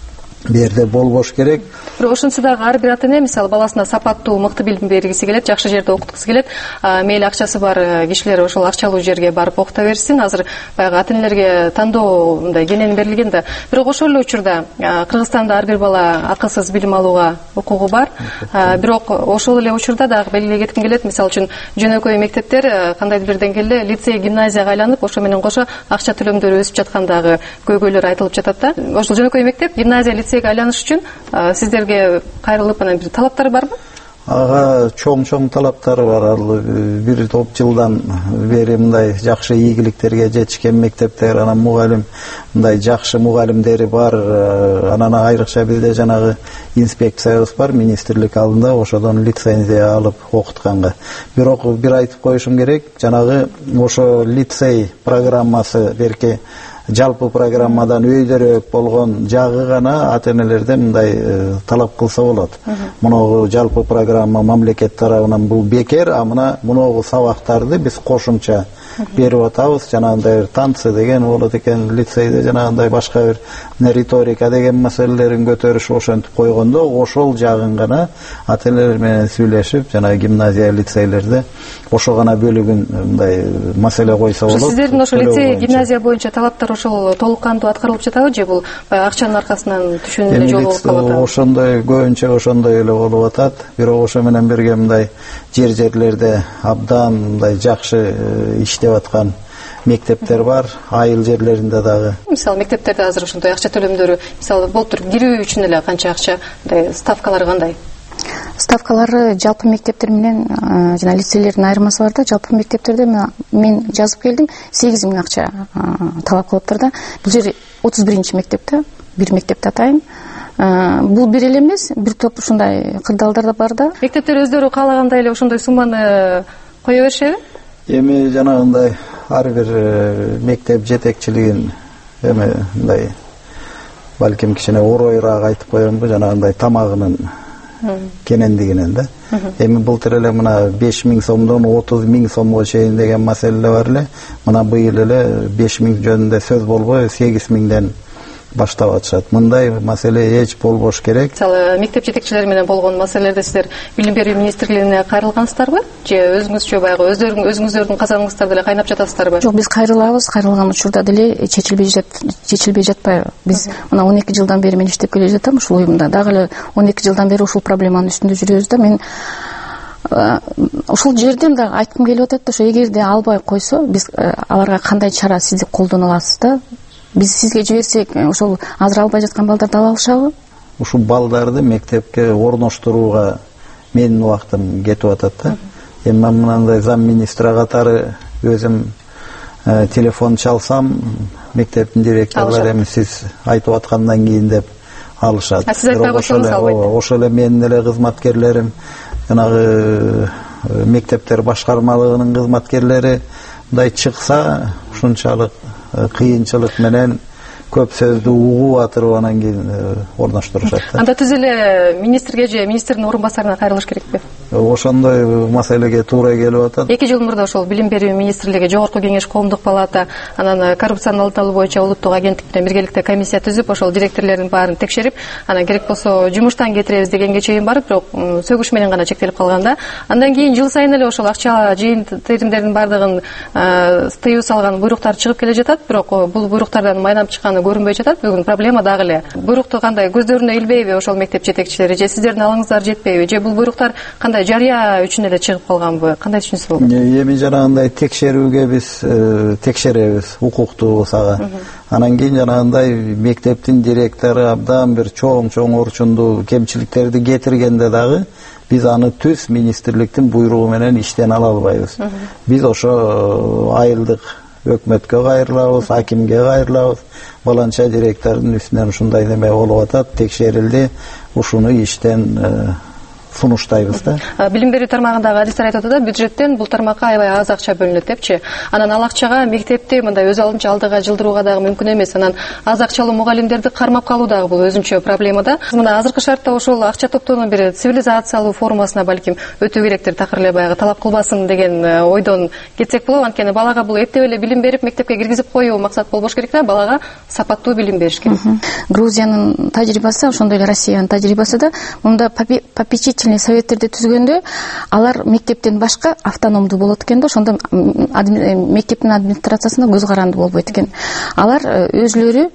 берде болбош керек. Бирок ошентсе дагы ар бир ата-эне мисалы баласына сапаттуу, мыкты билим бергиси келет, жакшы жерде окуткусу келет. Мейли акчасы бар кишилер ошол акчалуу жерге барып окута берсин. Азыр баягы ата-энелерге тандоо мындай кенен берилген да. Бирок ошол эле учурда Кыргызстанда ар бир бала акысыз билим алууга укугу бар. Бирок ошол эле учурда дагы белгилей кетким келет. Мисалы үчүн жөнөкөй мектептер кандайдыр бир деңгээлде лицей, гимназияга айланып, ошо менен кошо акча төлөмдөрү өсүп жаткандагы көйгөйлөр айтылып жатат да. Ошол жөнөкөй мектеп, гимназия, лицейге айланыш үчүн сиздерге кайрылып анан бир талаптар барбы? Ага чоң талаптары бар. Ал бир топ жылдан бери мындай жакшы ийгиликтерге жетишкен мектептер, анан мугалим мындай жакшы мугалимдери бар. Анан айрыкча бизде жанагы инспекциябыз бар, министрлик алдында, ошодон лицензия алып окутканга. Бирок бир айтып коюшум керек, жанагы ошо лицей программасы берки жалпы программадан өйдөрөөк болгон жагы гана ата-энелерден мындай талап кылса болот. Муногу жалпы программа мамлекет тарабынан бул бекер, а муногу сабактарды биз кошумча берип атабыз. Жанагындай танцы деген болот экен лицейде, жанагындай башка бир риторика деген маселелерин көтөрүшүп ошентип койгондо, ошол жагын гана ата-энелер менен сүйлөшүп, жанагы гимназия, лицейлерде ошо гана бөлүгүн мындай маселе койсо болот. Сиздердин ошо лицей, гимназия боюнча талаптар ошол толук кандуу аткарылып жатабы, же бул акчанын аркасынан түшүнүп эле жол болуп калат? Ошондой көбүнчө ошондой эле болуп атат. Бирок ошо менен бирге мындай жерлерде абдан мындай жакшы иштеп аткан мектептер бар, айыл жерлеринде дагы. Мисалы мектептерде азыр ошондой акча төлөмдөрү, мисалы болуптур, кирүү үчүн эле канча акча, ставкалары кандай? ставкалары жалпы мектептер менен жана лицейлердин айырмасы бар да. Жалпы мектептерде мен жазып келдим 8 000 акча талап кылыптыр да. Бул жер 31 мектепте, бир мектепти атайын. Бул бир эле эмес, бир топ ушундай кырдаалдар да бар да. Мектептер өздөрү каалагандай эле ошондой сумманы кое беришеби? Эми жанагындай ар бир мектеп жетекчилигин мындай балким кичине оройраак айтып коембу, жанагындай тамагынын кенендигинен да. Эми былтыр эле мына 5 000 сомдон 30 000 сомго чейин деген маселе бар эле. Мына быйыл эле 5 000 жөнүндө сөз болбой 8 000ден баштап атышат. Мындай маселе эч болбош керек. Мисалы, мектеп жетекчилери менен болгон маселелерде сиздер билим берүү министрлигине кайрылгансыздарбы? Же өзүңүзчө баягы өзүңүздөрдүн казаныңыздарда эле кайнап жатасыздарбы? Жок, биз кайрылабыз. Кайрылган учурда деле чечилбей жатпайбы. Биз мына 12 жылдан бери мен иштеп келе жатам ушул уюмда. Дагы эле 12 жылдан бери ушул проблеманын үстүндө жүрөбүз да. Мен ушул жерден да айткым келип атат да, ошо эгерде албай койсо, биз аларга кандай чара сиз колдоно аласыз да? Биз сизге жиберсек, ошол азыр албай жаткан балдарды ала алышабы? Ушул балдарды мектепке орноштурууга менин убактым кетип атат да. Эми мен мындай зам министра катары өзүм телефон чалсам, мектептин директорлору эми сиз айтып аткандан кийин деп алышат. Сиз айтпай койсоңуз албайт. Ошол эле менин эле кызматкерлерим, жанагы мектептер башкармалыгынын кызматкерлери мындай чыкса, ушунчалык кыйынчылык менен көп сөздү угуп атырып анан кийин орноштурушат. Анда түз эле министрге же министрдин орун басарына кайрылыш керекпи? Ошондой маселеге туура келип атат. 2 жыл мурда ошол билим берүү министрлиги, Жогорку кеңеш, коомдук палата, анан коррупциянын алдын алуу боюнча улуттук агенттик менен биргеликте комиссия түзүп, ошол директорлордун баарын текшерип, анан керек болсо жумуштан кетиребиз дегенге чейин барып, бирок сөгүш менен гана чектелип калган да. Андан кийин жыл сайын эле ошол акча жыйын теримдердин бардыгын тыюу салган буйруктар чыгып келе жатат, бирок бул буйруктардан майнап чыкканы көрүнбөй жатат. Бүгүн проблема дагы эле. Буйрукту кандай көздөрүнө илбейби ошол мектеп жетекчилери, же сиздердин алыңыздар жетпейби, же бул буйруктар кандай жарыя үчүн эле чыгып калганбы? Кандай түшүнсө болот? Эми жанагындай текшерүүгө биз текшеребиз укуктуу сага. Анан кийин жанагындай мектептин директору абдан бир чоң орчундуу кемчиликтерди кетиргенде дагы биз аны түз министрликтин буйругу менен иштен ала албайбыз. Биз ошо айылдык өкмөткө кайрылабыз, акимге кайрылабыз. Баланча директордун үстүнөн ушундай неме болуп атат, текшерилди, ушуну иштен сунуштайбыз да. Билим берүү тармагындагы адистер айтып атат да, бюджеттен бул тармакка аябай аз акча бөлүнөт депчи. Анан ал акчага мектепти мындай өз алдынча алдыга жылдырууга дагы мүмкүн эмес. Анан аз акчалуу мугалимдерди кармап калуу дагы бул өзүнчө проблема да. Мына азыркы шартта ошол акча топтоонун бир цивилизациялуу формасына балким өтүү керектир, такыр эле баягы талап кылбасын деген ойдон кетсек болот. Анткени балага бул эптеп эле билим берип мектепке киргизип коюу максат болбош керек да, балага сапаттуу билим бериш керек. Грузиянын тажрыйбасы, ошондой эле Россиянын тажрыйбасы да, мында попечительный советтерди түзгөндө алар мектептен башка автономдуу болот экен да, ошондо мектептин администрациясына көз каранды болбойт экен. Алар өзлөрү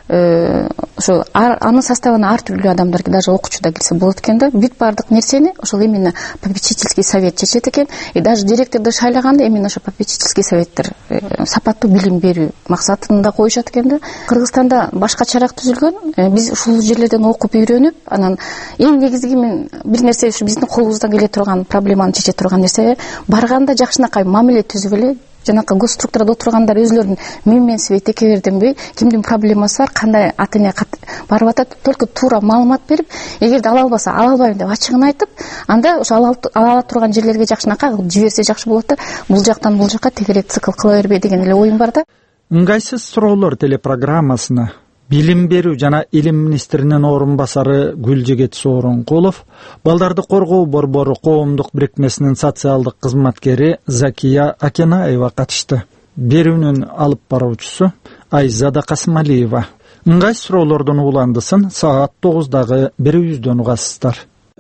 ошо анын составына ар түрдүү адамдар, даже окуучу да келсе болот экен да. Бүт бардык нерсени ошол именно попечительский совет чечет экен. И даже директорду шайлаганда именно ошо попечительский советтер сапаттуу билим берүү максатында коюшат экен да. Кыргызстанда башкачараак түзүлгөн. Биз ушул жерлерден окуп үйрөнүп, анан эң негизги мен бир нерсе ушу биздин колубуздан келе турган проблеманы чече турган нерсе, барганда жакшынакай мамиле түзүп эле, жанакы госструктурада отургандар өзлөрүнүн менменсибей, текеберденбей, кимдин проблемасы бар, кандай ата эне барып атат, только туура маалымат берип, эгерде ала албаса ала албайм деп ачыгын айтып, анда ошо ала турган жерлерге жакшынакай жиберсе жакшы болот да. Бул жактан бул жакка тегерек цикл кыла бербей деген эле оюм бар да. Ыңгайсыз суроолор телепрограммасына Билим берүү жана илим министринин орун басары Гүлжегет Сооронкулов, балдарды коргоо борбору коомдук бирикмесинин социалдык кызматкери Закия Акенаева катышты. Берүүнүн алып баруучусу Айзада Касымалиева. Ыңгайсыз суроолордун уландысын саат 9-дагы берүүбүздөн угасыздар.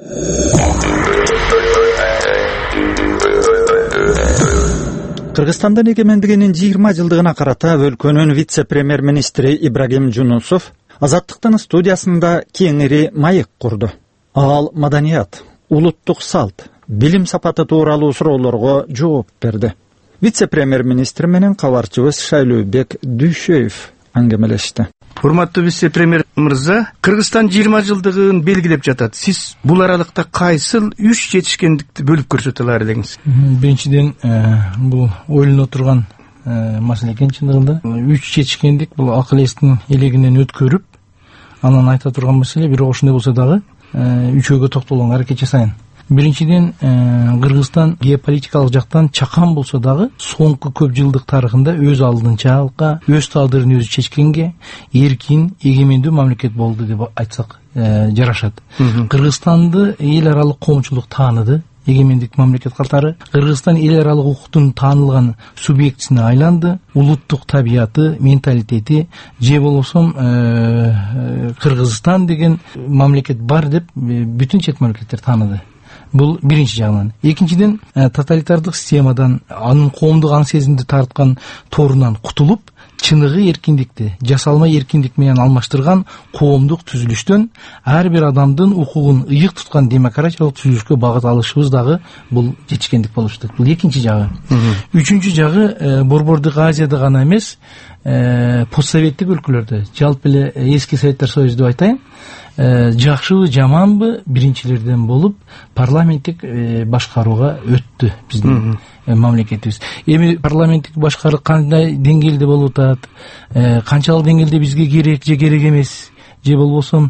Кыргызстандын эгемендигинин 20 жылдыгына карата өлкөнүн вице-премьер-министри Ибрагим Жунусов Азаттыктын студиясында кеңири маек курду. Ал маданият, улуттук салт, билим сапаты тууралуу суроолорго жооп берди. Вице-премьер-министр менен кабарчыбыз Шайлообек Дүйшөев аңгемелешти. урматтуу вице-премьер мырза, Кыргызстан 20 жылдыгын белгилеп жатат. Сиз бул аралыкта кайсыл 3 жетишкендикти бөлүп көрсөтө алар элеңиз? Биринчиден, бул ойлоно турган маселе экен чындыгында. 3 жетишкендик бул акыл эстин элегинен өткөрүп, анан айта турган маселе, бирок ошондой болсо дагы үчөөгө токтолгонго аракет жасайын. Биринчиден, Кыргызстан геополитикалык жактан чакан болсо дагы соңку көп жылдык тарыхында өз алдынчалыкка, өз тагдырын өзү чечкенге эркин, эгемендүү мамлекет болду деп айтсак жарашат. Кыргызстанды эл аралык коомчулук тааныды, эгемендик мамлекет катары. Кыргызстан эл аралык укуктун таанылган субъектисине айланды. Улуттук табияты, менталитети же болбосо Кыргызстан деген мамлекет бар деп бүтүн чет мамлекеттер тааныды. Бул биринчи жагынан. Экинчиден, тоталитардык системадан, анын коомдук аң сезимди тарткан торунан кутулуп, чыныгы эркиндикти жасалма эркиндик менен алмаштырган коомдук түзүлүштөн ар бир адамдын укугун ыйык туткан демократиялык түзүлүшкө багыт алышыбыз дагы бул жетишкендик болушту. Бул экинчи жагы. Үчүнчү жагы, Борбордук Азияда гана эмес, постсоветтик өлкөлөрдө, жалпы эле эски Советтер Союзу деп айтайын, жакшыбы жаманбы биринчилерден болуп парламенттик башкарууга өттү биздин мамлекетибиз. Эми парламенттик башкаруу кандай деңгээлде болуп атат, канчалык деңгээлде бизге керек же керек эмес, же болбосо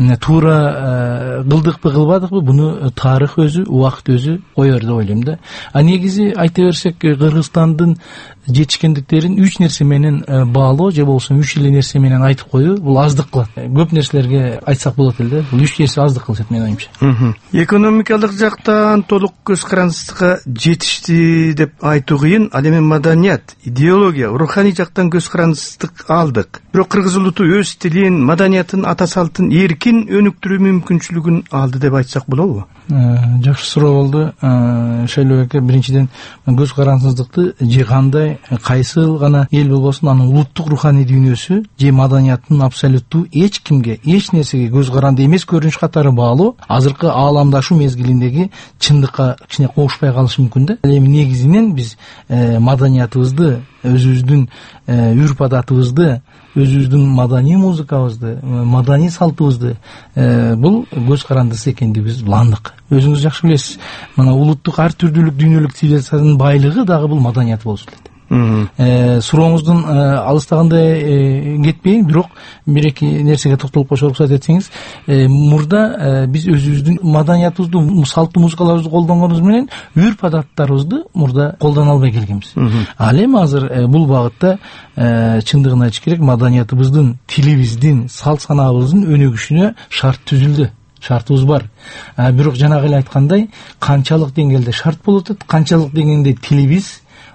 туура кылдыкпы кылбадыкпы, буну тарых өзү, убакыт өзү коер деп ойлойм да. А негизи айта берсек, Кыргызстандын жетишкендиктерин 3 нерсе менен баалоо же болбосо 3 эле нерсе менен айтып коюу бул аздык кылат. Көп нерселерге айтсак болот эле, бул 3 нерсе аздык кылышат менин оюмча. Экономикалык жактан толук көз карандыкка жетишти деп айтуу кыйын. Ал эми маданият, идеология, руханий жактан көз карандык алдык. Бирок кыргыз улуту өз тилин, маданиятын, ата салтын эркин өнүктүрүү мүмкүнчүлүгүн алды деп айтсак болобу? Жакшы суроо болду. Шайлоо эке, биринчиден көз карандыкты же кандай, кайсыл гана эл болбосун, анын улуттук руханий дүйнөсү же маданиятын абсолюттуу эч кимге, эч нерсеге көз каранды эмес көрүнүш катары баалоо азыркы ааламдашуу мезгилиндеги чындыкка кичине кошпай калышы мүмкүн да. Эми негизинен биз маданиятыбызды, өзүбүздүн үрп адатыбызды, өзүбүздүн маданий музыкабызды, маданий салтыбызды бул көз карандысы экендигибизди уландык. Өзүңүз жакшы билесиз, мына улуттук ар түрдүүлүк дүйнөлүк цивилизациянын байлыгы дагы бул маданият болуп келет. Сурооңуздун алыстагандай кетпейин, бирок бир-эки нерсеге токтолуп коюшка уруксат этсеңиз, мурда биз өзүбүздүн маданиятыбызды, салттуу музыкаларыбызды колдонгонубуз менен үрп адаттарыбызды мурда колдоно албай келгенбиз. Ал эми азыр бул багытта чындыгын айтыш керек, маданиятыбыздын, тилибиздин, салт санаабыздын өнүгүшүнө шарт түзүлдү. Шартыбыз бар. Бирок жанагы эле айткандай, канчалык деңгээлде шарт болуп атат, канчалык деңгээлде тилибиз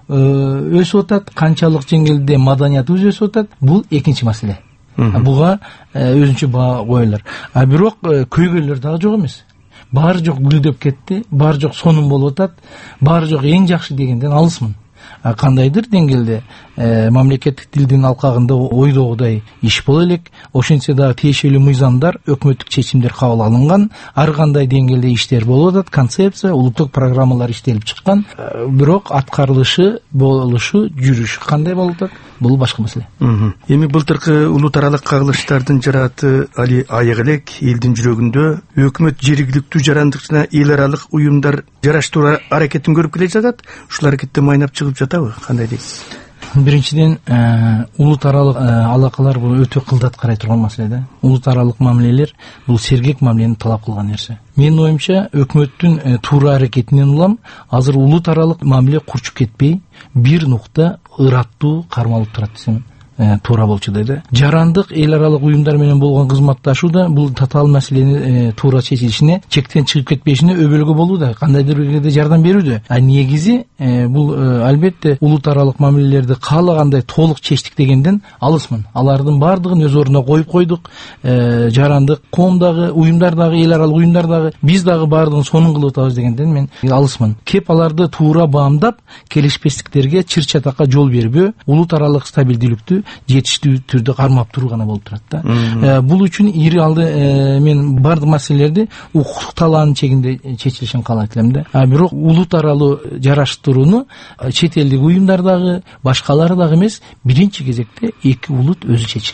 өсүп атат, канчалык деңгээлде маданиятыбыз өсүп атат, бул экинчи маселе. Буга өзүнчө баа коелар. Бирок көйгөйлөр дагы жок эмес. Баары жок гүлдөп кетти, баары жок сонун болуп атат, баары жок эң жакшы дегенден алысмын. Кандайдыр деңгээлде мамлекеттик тилдин алкагында ойдогудай иш боло элек, ошентсе дагы тиешелүү мыйзамдар, өкмөттүк чечимдер кабыл алынган, ар кандай деңгээлде иштер болуп атат, концепция, улуттук программалар иштелип чыккан, бирок аткарылышы, болушу, жүрүшү кандай болуп атат, бул башка маселе. Эми былтыркы улут аралык кагылыштардын жараты али айык элек, элдин жүрөгүндө өкмөт жергиликтүү жарандык жана эл аралык уюмдар жараштыруу аракетин көрүп келе жатат. Ушул аракетте майнап чыгып жатабы? Кандай дейсиз? Биринчиден, улут аралык алакалар бул өтө кылдат карай турган маселе да. Улут аралык мамилелер бул сергек мамилени талап кылган нерсе. Менин оюмча, өкмөттүн туура аракетинен улам, азыр улут аралык мамиле курчуп кетпей, бир нукта ыраттуу кармалып турат десем туура болчу дейт. Жарандык эл аралык уюмдар менен болгон кызматташуу да бул татаал маселени туура чечилишине, чектен чыгып кетпешине өбөлгө болууда, кандайдыр бир жерде жардам берүүдө. Негизи бул албетте улут аралык мамилелерди каалагандай толук чечтик дегенден алысмын. Алардын баардыгын өз ордуна коюп койдук. Жарандык коомдагы, уюмдардагы, эл аралык уюмдардагы биз дагы баардыгын сонун кылып атабыз дегенден мен алысмын. Кеп аларды туура баамдап, келишпестиктерге, чыр-чатакка жол бербөө, улут аралык стабилдүүлүктү жетиштүү түрдө кармап туруу гана болуп турат да. Бул үчүн ири алды мен бардык маселелерди укуктук талаанын чегинде чечилишин каалайт элем да. Бирок улут аралуу жараштырууну чет элдик уюмдар дагы, башкалары дагы эмес, биринчи кезекте эки улут өзү чечиш керек.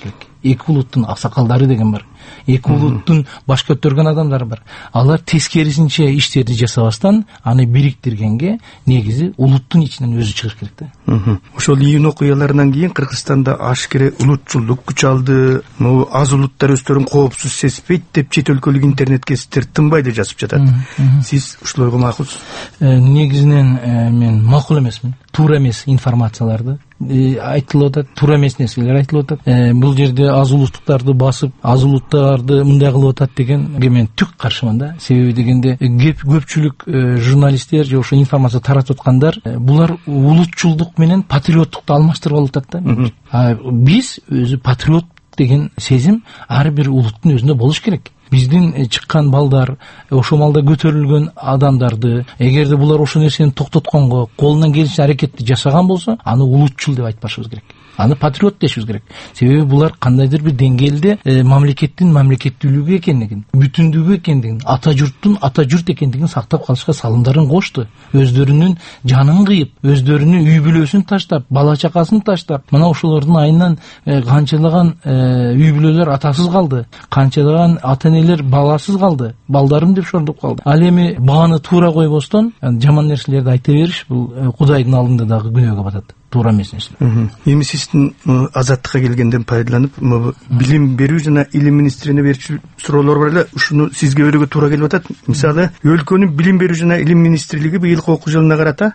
эки улуттун аксакалдары деген бар, эки улуттун баш көтөргөн адамдар бар. Алар тескерисинче иштерди жасабастан аны бириктиргенге негизи улуттун ичинен өзү чыгыш керек да. Ошол июнь окуяларынан кийин Кыргызстанда ашкере улутчулдук күч алды, аз улуттар өздөрүн коопсуз сезбейт деп чет өлкөлүк интернет кесиптер тынбай деп жазып жатат. Сиз ушул ойго макулсуз? Негизинен мен макул эмесмин. Туура эмес информацияларды айтылып атат, туура эмес нерселер айтылып атат. Бул жерде аз улуттуктарды басып, аз улуттарды мындай кылып атат дегенге мен түк каршымын да. Себеби дегенде көпчүлүк журналисттер же ошо информация таратып аткандар булар улутчулдук менен патриоттукту алмаштырып алып атат да. Биз өзү патриот деген сезим ар бир улуттун өзүндө болуш керек. Биздин чыккан балдар, ошол малда көтөрүлгөн адамдарды, эгерде булар ошол нерсени токтотконго колунан келишинче аракетти жасаган болсо, аны улутчул деп айтпашыбыз керек. Аны патриот дешибиз керек. Себеби булар кандайдыр бир деңгээлде мамлекеттин мамлекеттүүлүгү экендигин, бүтүндүгү экендигин, ата журттун ата журт экендигин сактап калышка салымдарын кошту. Өздөрүнүн жанын кыйып, өздөрүнүн үй бүлөсүн таштап, бала чакасын таштап, мына ошолордун айынан канчалаган үй бүлөлөр атасыз калды, канчалаган ата-энелер баласыз калды, балдарым деп шордуп калды. Ал эми бааны туура койбостон жаман нерселерди айта бериш бул Кудайдын алдында дагы күнөөгө батат. Туура эмес нерсе. Эми сиздин азаттыкка келгенден пайдаланып, билим берүү жана илим министрине берчү суроолор бар эле, ушуну сизге берүүгө туура келип атат. Мисалы, өлкөнүн билим берүү жана илим министрлиги быйылкы окуу жылына карата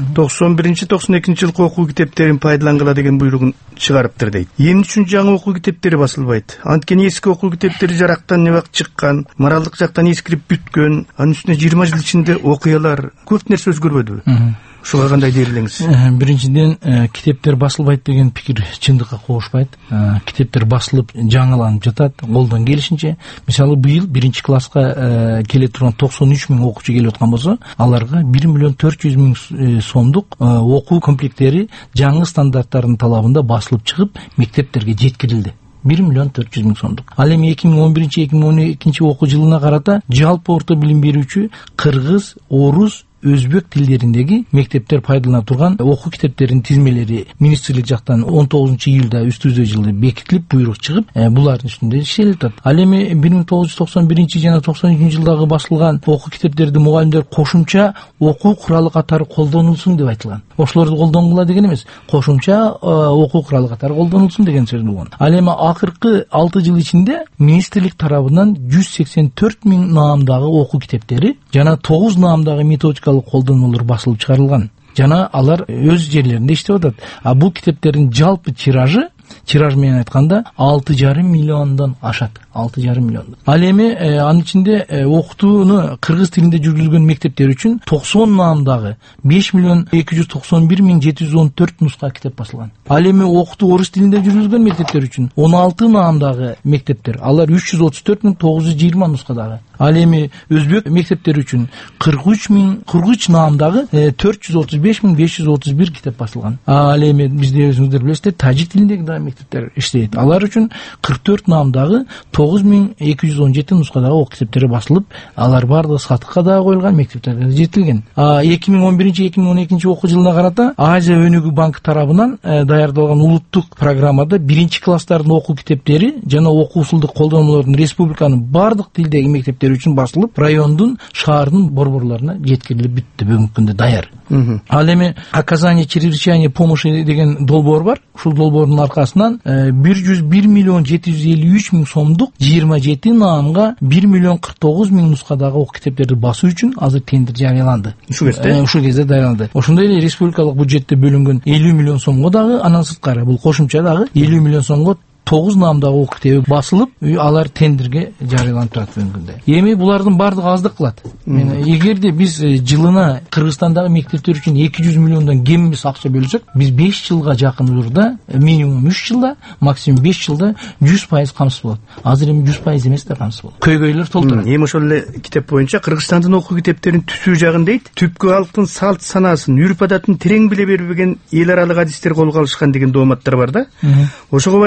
91-92 жылкы окуу китептерин пайдалангыла деген буйругун чыгарыптыр дейт. Эмне үчүн жаңы окуу китептери басылбайт? Анткени эски окуу китептери жарактан небак чыккан, моралдык жактан эскирип бүткөн, анын үстүнө 20 жыл ичинде окуялар көп нерсе өзгөрбөдүбү? Ушуга кандай дейрилиңиз? Биринчиден, китептер басылбайт деген пикир чындыкка кошпайт. Китептер басылып жаңыланып жатат колдон келишинче. Мисалы, быйыл 1-класска келе турган 93 миң окуучу келип аткан болсо, аларга 1,4 миллион сомдук окуу комплекттери жаңы стандарттардын талабында басылып чыгып, мектептерге жеткирилди. 1,4 миң сомдук. Ал эми 2011-2012 окуу жылына карата жалпы орто билим берүүчү кыргыз, орус, өзбек тилдериндеги мектептер пайдалана турган окуу китептеринин тизмелери министрлик жактан 19-июлда үстүбүздө жылы бекитилип, буйрук чыгып, булардын үстүндө иштелип атат. Ал эми 1991 жана 93 жылдагы басылган окуу китептерди мугалимдер кошумча окуу куралы катары колдонулсун деп айтылган. Ошолорду колдонгула деген эмес, кошумча окуу куралы катары колдонулсун деген сөз болгон. Ал эми акыркы 6 жыл ичинде министрлик тарабынан 184 миң наамдагы окуу китептери жана 9 наамдагы методика колдонмолор басылып чыгарылган. Жана алар өз жерлеринде иштеп атат. Бул китептердин жалпы тираж менен айтканда 6,5 миллиондон ашат. 6,5 миллион. Ал эми анын ичинде окутууну кыргыз тилинде жүргүзүлгөн мектептер үчүн 90 наамдагы 5,291,714 нуска китеп басылган. Ал эми окутуу орус тилинде жүргүзүлгөн мектептер үчүн 16 наамдагы мектептер, алар 334,920 нускадагы. Ал эми өзбек мектептери үчүн 43 наамдагы 435,531 китеп басылган. Ал эми бизде өзүңүздөр билесиздер, тажик тилиндеги да мектептер иштейт. Алар үчүн 44 наамдагы 9217 нускадагы окуу китептери басылып, алар бардыгы сатыкка да коюлган, мектептерге жетилген. 2011-2012 окуу жылына карата Азия өнүгүү банкы тарабынан даярдалган улуттук программада 1-класстардын окуу китептери жана окуу усулдук колдонмолордун республиканын бардык тилдеги мектептери үчүн басылып, райондун, шаардын борборлоруна жеткирилип бүттү, бүгүнкү күндө даяр. Ал эми оказание чрезвычайной помощи деген долбоор бар. Ушул долбоордун аркасынан 101,753,000 сомдук 27 наамга 1,49,000 нускадагы окуу китептерди басуу үчүн азыр тендер жарыяланды. Ушул кезде даярданды. Ошондой эле республикалык бюджетте бөлүнгөн 50 миллион сомго дагы, анан сырткары бул кошумча дагы 50 миллион сомго 9 наамдагы окуу китеби басылып, алар тендерге жарыяланып турат бүгүнкүндө. Эми булардын бардыгы аздык кылат. Эгерде биз жылына Кыргызстандагы мектептер үчүн 200 миллиондон кем эмес акча бөлсөк, биз 5 жылга жакын учурда, минимум 3 жылда, максимум 5 жылда 100% камсыз болот. Азыр эми 100% эмес да камсыз болот. Көйгөйлөр толтурат. Эми ошол эле китеп боюнча Кыргызстандын окуу китептерин түзүү жагын дейт, түпкү алктын салт санаасын, үрп адатын терең биле бербеген эл аралык адистер колго алышкан деген дооматтар бар да. Ошого байланыштуу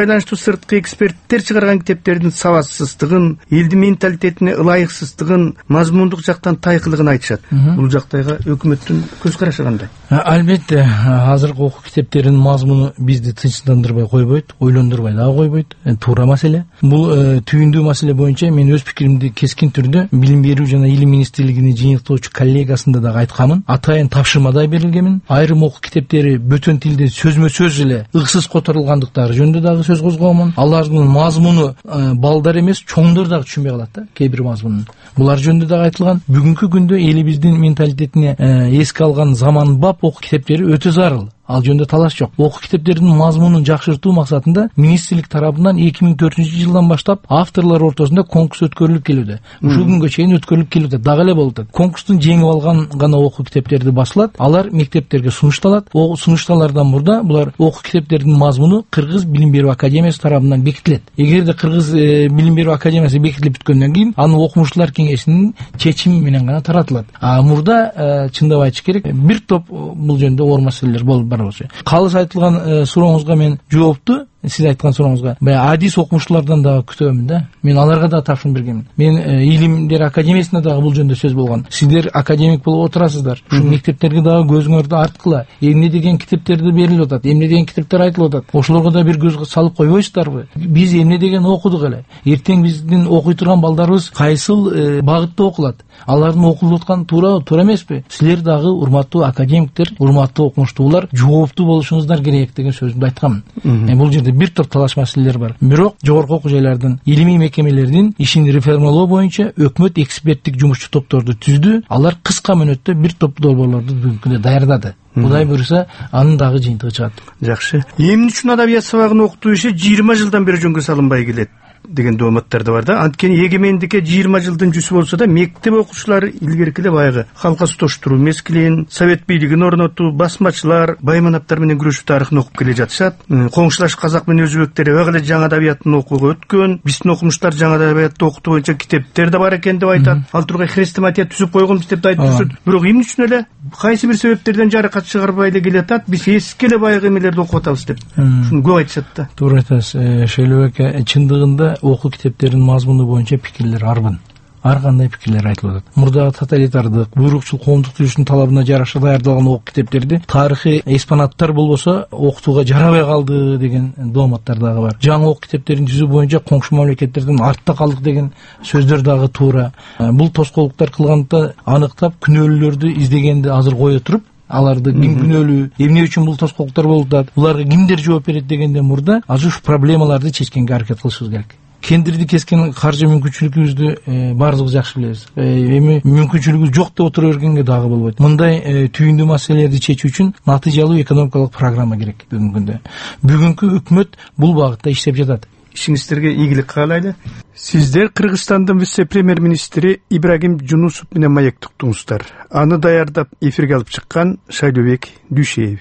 сырткы эксперттер чыгарган китептердин сабатсыздыгын, элдин менталитетине ылайыксыздыгын, мазмундук жактан тайкылыгын айтышат. Бул жактайга өкмөттүн көз карашы кандай? Албетте, азыркы окуу китептеринин мазмуну бизди тынчсыздандырбай койбойт, ойлондурбай дагы койбойт. Туура маселе. Бул түйүндүү маселе боюнча мен өз пикиримди кескин түрдө Билим берүү жана Илим министрлигинин жыйынтыктоочу коллегасында дагы айткамын. Атайын тапшырмадай берилгенмин. Айрым окуу китептери бөтөн тилде сөзмө-сөз эле ыксыз которулгандыктары жөнүндө дагы сөз козгогомун. Алардын мазмуну балдар эмес, чоңдор дагы түшүнбөй калат да, кээ бир мазмунун. Булар жөнүндө дагы айтылган. Бүгүнкү күндө элибиздин менталитетине эске алган заманбап окуу китептери өтө зарыл. Ал жөнүндө талаш жок. Окуу китептердин мазмунун жакшыртуу максатында министрлик тарабынан 2004-жылдан баштап авторлор ортосунда конкурс өткөрүлүп келүүдө. Ушул күнгө чейин өткөрүлүп келүүдө. Дагы эле болуп атат. Конкурстун жеңип алган гана окуу китептерди басылат. Алар мектептерге сунушталат. О сунушталардан мурда булар окуу китептердин мазмуну Кыргыз Билим берүү академиясы тарабынан бекитилет. Эгерде Кыргыз Билим берүү академиясы бекитилип бүткөндөн кийин аны окумуштуулар кеңешинин чечими менен гана таратылат. Мурда чындап айтыш керек, бир топ бул жөнүндө оор маселелер болуп бар. Калыс айтылган сурооңузга мен жоопту, сиз айткан сурооңузга баягы адис окумуштуулардан дагы күтөмүн да. Мен аларга да тапшырма бергенмин. Мен Илимдер академиясында дагы бул жөнүндө сөз болгон. Сиздер академик болуп отурасыздар. Ушу мектептерге дагы көзүңөрдү арткыла. Эмне деген китептерди берилип атат, эмне деген китептер айтылып атат. Ошолорго да бир көз салып койбойсуздарбы? Биз эмне деген окудук эле? Эртең биздин окуй турган балдарыбыз кайсыл багытта окулат? Алардын окулуп атканы туура эмеспи? Силер дагы урматтуу академиктер, урматтуу окумуштуулар жооптуу болушуңуздар керек деген сөзүмдү айткам. Бул жерде бир топ талаш маселелер бар. Бирок жогорку окуу жайлардын илимий мекемелеринин ишин реформалоо боюнча өкмөт эксперттик жумушчу топторду түздү. Алар кыска мөөнөттө бир топ долбоорлорду бүгүнкү күндө даярдады. Кудай буюрса, анын дагы жыйынтыгы чыгат. Жакшы. Эмне үчүн адабият сабагын окутуу иши 20 жылдан бери жөнгө салынбай келет деген дооматтар да бар да. Анткени эгемендикке 20 жылдын жүзү болсо да, мектеп окуучулары илгерки эле баягы калка сутоштуруу мезгилин, совет бийлигин орнотуу, басмачылар, байманаптар менен күрөшүү тарыхын окуп келе жатышат. Коңшулаш казак менен өзбектер эбак эле жаңы адабияттын окууга өткөн. Биздин окумуштар жаңы адабиятты окутуу боюнча китептер да бар экен деп айтат. Ал тургай хрестоматия түзүп койгонбуз деп айтып жүрүшөт. Бирок эмне үчүн эле кайсы бир себептерден жаракат чыгарбай эле келатат, биз эски эле баягы эмелерди окуп атабыз деп. Шуну көп айтышат да. Туура айтасыз. Шейлебек, чындыгында окуу китептеринин мазмуну боюнча пикирлер арбын. Ар кандай пикирлер айтылып атат. Мурдагы тоталитардык, буйрукчул коомдук түзүштүн талабына жараша даярдалган окуу китептерди тарыхый экспонаттар болбосо окутууга жарабай калды деген дооматтар дагы бар. Жаңы окуу китептерин түзүү боюнча коңшу мамлекеттерден артта калдык деген сөздөр дагы туура. Бул тоскоолдуктар кылганда аныктап күнөөлүүлөрдү издегенди азыр кое туруп, аларды ким күнөөлүү, эмне үчүн бул тоскоолдуктар болуп атат, буларга кимдер жооп берет дегенден мурда азыр ушу проблемаларды чечкенге аракет кылышыбыз керек. Кендирди кескен каржы мүмкүнчүлүгүбүздү баарыбыз жакшы билебиз. Эми мүмкүнчүлүгүбүз жок деп отура бергенге дагы болбойт. Мындай түйүндүү маселелерди чечүү үчүн натыйжалуу экономикалык программа керек бүгүнкү күндө. Бүгүнкү өкмөт бул багытта иштеп жатат. Ишиңиздерге ийгилик каалайлы. Сиздер Кыргызстандын вице-премьер-министри Ибрагим Жунусов менен маектиктуңуздар. Аны даярдап эфирге алып чыккан Шайлообек Дүйшеев.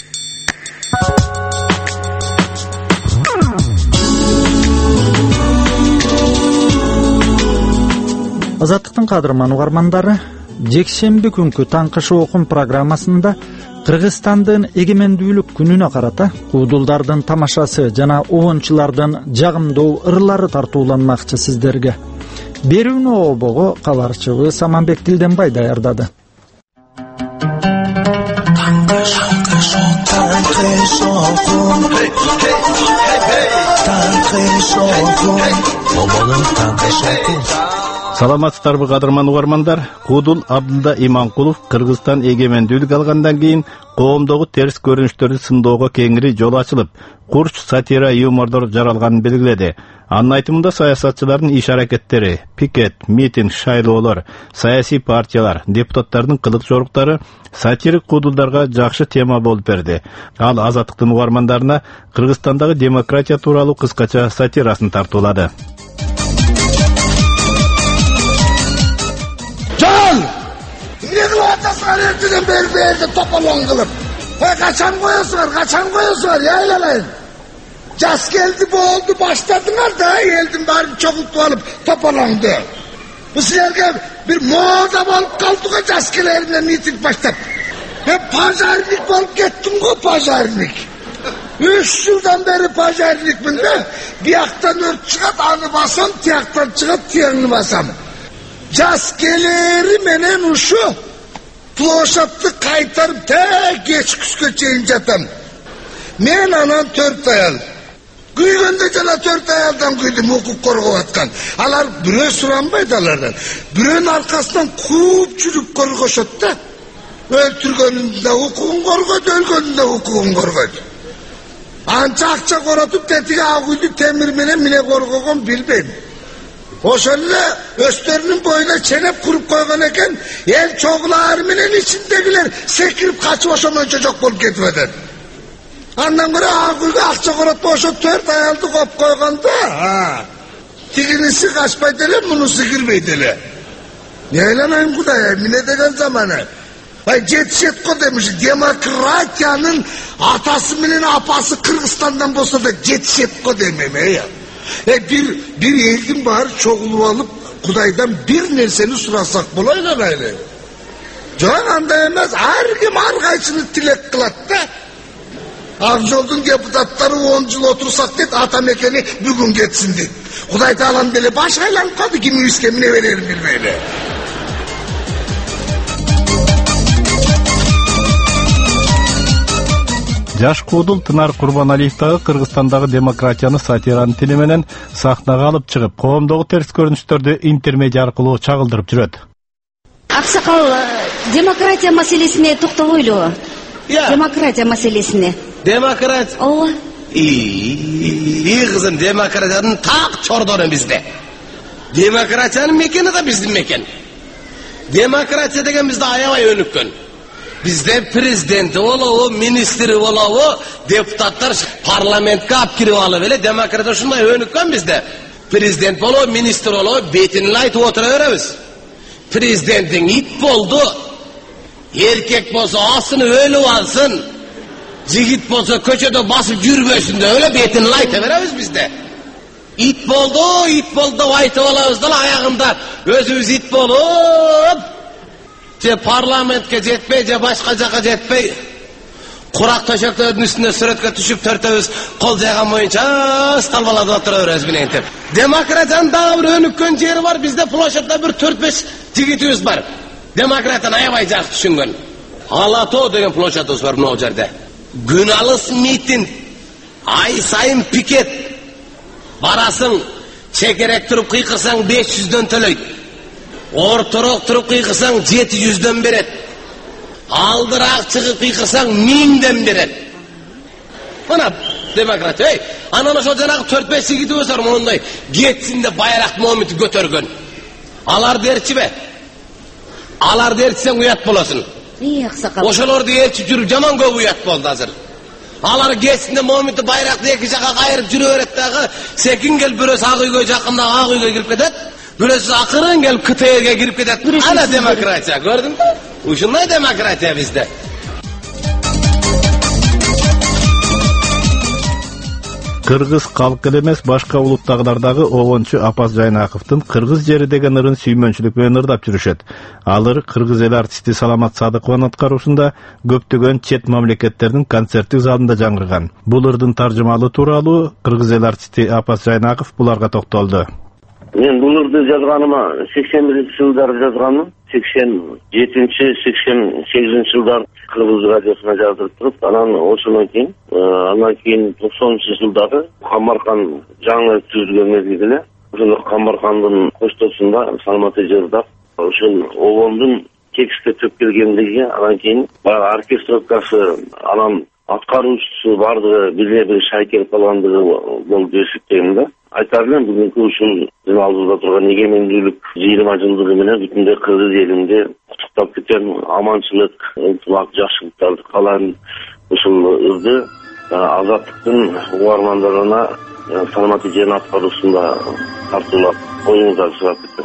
Азаттыктын кадырман угармандары, жекшемби күнкү таңкы окум программасында Кыргызстандын эгемендүүлүк күнүнө карата куудулдардын тамашасы жана обончулардын жагымдуу ырлары тартууланмакчы сиздерге. Берүүнү обого кабарчыбыз Аманбек Дилденбай даярдады. Саламатсыздарбы кадырман угармандар. Куудул Абдылда Иманкулов Кыргызстан эгемендүүлүк алгандан кийин коомдогу терс көрүнүштөрдү сындоого кеңири жол ачылып, курч сатира юмордор жаралганын белгиледи. Анын айтымында саясатчылардын иш аракеттери, пикет, митинг, шайлоолор, саясий партиялар, депутаттардын кылык жоруктары сатирик куудулдарга жакшы тема болуп берди. Ал Азаттыктын угармандарына Кыргызстандагы демократия тууралуу кыскача сатирасын тартуулады. Эмне кылып атасыңар эртеден бери тополоң кылып? Качан коесуңар, айлалайын. Жас келди болду, баштадыңар да, элдин баарын чогултуп алып тополоңду. Бул силерге бир мода болуп калды го, жас келеринен митинг баштап. Пожарник болуп кеттиң го, пожарник. 3 yıldan beri pazarlıkmın da bir yaktan ört çıkat anı basam, tiyaktan çıkat tiyağını basam. Caskeleri menen uşu ploşatlı kaytarıp tek geç küskö çeyin jatam. Men anan 4 ayal. Güygönde jana 4 ayaldan güydüm hukuk korgop atkan. Alar bürö suranbaydı alardan. Bürönün arkasından kuup çürüp korgoşot da. Öldürgönünde hukukun korgoydu, ölgönünde hukukun korgoydu. Anca akça koratıp tetige ağıydı temir mine korgogon bilbeyim. O şöyle Östörünün boyuna çenep kurup koygan eken el çoğularımının içindekiler sekirip kaçıp oşaman çocuk bolup ketmeden. Andan göre ağıydı akça koratma oşa 4 ayaldı kop koyganda. Tiginisi kaçmaydılar, munusu girmeydiler. Neylanayım kudaya, mine degen zamanı. Jetşetko demiş, demokratiyanın atası minin apası Kırgızistan'dan bolsa da Jetşetko dememe ya. Bir eldim bari çoğulu alıp Kudaydan bir nerseni surasak bolaylar öyle. Can anda emez, her kim argaysını tilek kılat da. Avcıoldun deputatları 10 yıl otursak dedi, atamekeni bugün geçsin dedi. Kuday da alan bile başayla kadı kimi iskemine verelim bilmeyle. Жаш Кудул Тынар Курбаналиевдагы Кыргызстандагы демократияны сатиранын тили менен сахнага алып чыгып, коомдогу терс көрүнүштөрдү интермедиа аркылуу чагылдырып жүрөт. Аксакал, демократия маселесине токтолойлу. Демократия маселесине. Демократия? Ооба. Кызым, демократиянын так чордону бизде. Демократиянын мекени да биздин мекен. Демократия деген бизде аябай өнүккөн. Bizde prezidenti olabı, ministri olabı, deputatlar parlamentke ap kirip alıp ele demokratiya şunday önükken bizde. Prezident olabı, ministri olabı, betini aytıp oturuyoruz. Prezidentin it boldu, erkek bolsa asını ölüp alsın, jigit bolsa köçede basıp yürübösün de öyle betini aytıveremiz bizde. It boldu aytıp alabız da ayağında özümüz it bolup, je parlamentke jetpey, je başka jaka jetpey, kurak töşeklerin üstünde suretke düşüp törtөбүз kol jaygan boyunca stalbalada oturuyoruz bilentip. Demokratiyanın daha bir önükkön jeri var, bizde ploşatda bir 4-5 jigitimiz var. Demokratiyanı aябай жакшы түшүнгөн. Алатоо деген ploşatыбыз var bu jerde. Günalыс miting, ay sayın piket, barasың, çekerek turup kıykırsaң 500'den төлөйт. Ortaroq turup kıykırsaң 700'den beret. Aldırak çıkıp kıykırsaң 1000'den beret. Bana demokratiya. Anana şu janağı 4-5 sigiti ösör monday. Getsin de bayrak momenti götörgön. Alar derçi be. Alar derçisen uyat bolasın. Akсакал. Oşolordu elçi жүрүп жаман көп uyat boldu azır. Alar getsin de momenti bayrakты эки жака кайрып жүрө берет дагы. Секин келип бирөөсү ак үйгө жакында ак үйгө кирип кетет. Birisi akırın gelip kıtaya girip gider. Ana demokratiya, gördün mü? Uşunday demokratiya bizde. Кыргыз калк эле эмес, башка улуттагылардагы обончу Апас Жайнаковдун кыргыз жери деген ырын сүймөнчүлүк менен ырдап жүрүшөт. Ал ыр кыргыз эл артисти Саламат Садыкованын аткаруусунда көптөгөн чет мамлекеттердин концерттик залында жаңырган. Бул ырдын таржымалуу тууралуу кыргыз эл артисти Апас Жайнаков буларга токтолду. Мен бұл ырды жазғаныма 81 жылдары жазғаным, 87-88 жылдар Кыргыз радиосуна жаздырып туруп, анан ошондон кийин 90 жылдары Камбаркан жаңы түзүлгөн мезгилде, ошондо Камбаркандын коштосунда Саламат жырдап, ошол обондун текстке төп келгендиги, анан кийин баягы оркестровкасы, анан аткаруучусу бардыгы бире бир шайкелип калгандыгы болуп эсептейм да. Айтар элем бүгүнкү ушул алдыда турган эгемендүүлүк 20 жылдыгы менен бүтүндөй кыргыз элинде куттуктап кетем, аманчылык, ынтымак, жакшылыктарды каалайм. Ушул ырды азаттыктын угармандарына Саламат эженин аткаруусунда тартуулап коюңуздарды сурап кетем.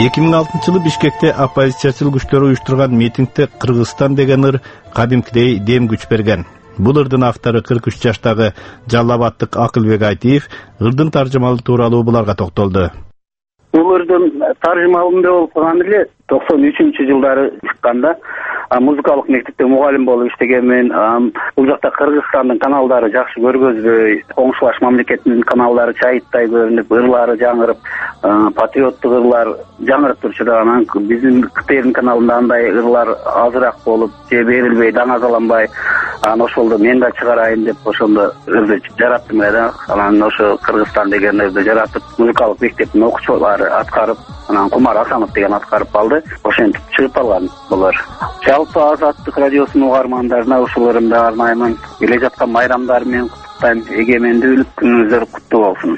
2006-жылы Бишкекте оппозициячыл күчтөр уюштурган митингде Кыргызстан деген ыр кадимкидей дем күч берген. Бул ырдын автору 43 жаштагы Жалал-Абаддык Акылбек Айтиев ырдын таржымалы тууралуу буларга токтолду. Бул ырдын таржымалында болуп калган эле 93-жылдары чыкканда музыкалык мектепте мугалим болуп иштегенмин. Бул жакта Кыргызстандын каналдары жакшы көргөзбөй, коңшулаш мамлекеттин каналдары чайыттай көрүнүп, ырлары жаңырып, патриоттук ырлар жаңырып турчу да, анан биздин КТРдин каналында андай ырлар азыраак болуп, же берилбей, даңазаланбай, анан ошолду мен да чыгарайын деп ошондо ырды жараттым да. Анан ошо Кыргызстан деген ырды жаратып, музыкалык мектептин окуучулары аткарып, анан Кумар Асанов деген аткарып алды. Ошентип чыгып алган булар. Жалпы Азаттык радиосунун угармандарына ушул ырымды арнаймын. Келе жаткан майрамдар менен куттуктайм. Эгемендүүлүк күнүңүздөр куттуу болсун.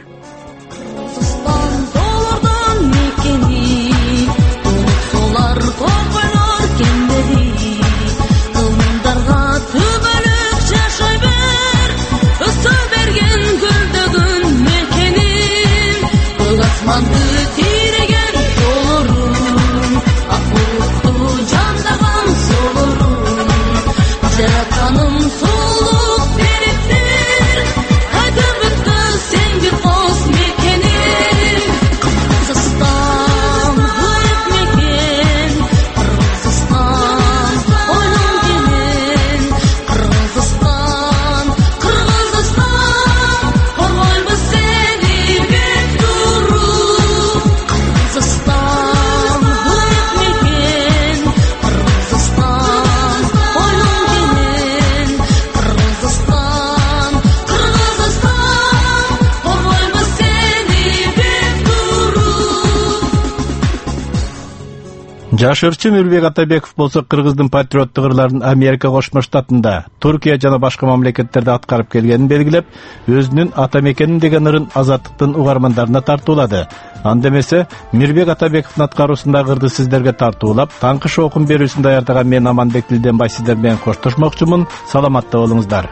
Жаш ырчы Мирбек Атабеков болсо Кыргыздын патриоттук ырларын Америка Кошмо Штатында, Туркия жана башка мамлекеттерде аткарып келгенин белгилеп, өзүнүн ата мекеним деген ырын Азаттыктын угармандарына тартуулады. Анда эмесе Мирбек Атабековдун аткаруусундагы ырды сиздерге тартуулап, таңкы шоокун берүүсүн даярдаган мен Аманбек Дилденбай сиздер менен коштошмокчумун. Саламатта болуңуздар.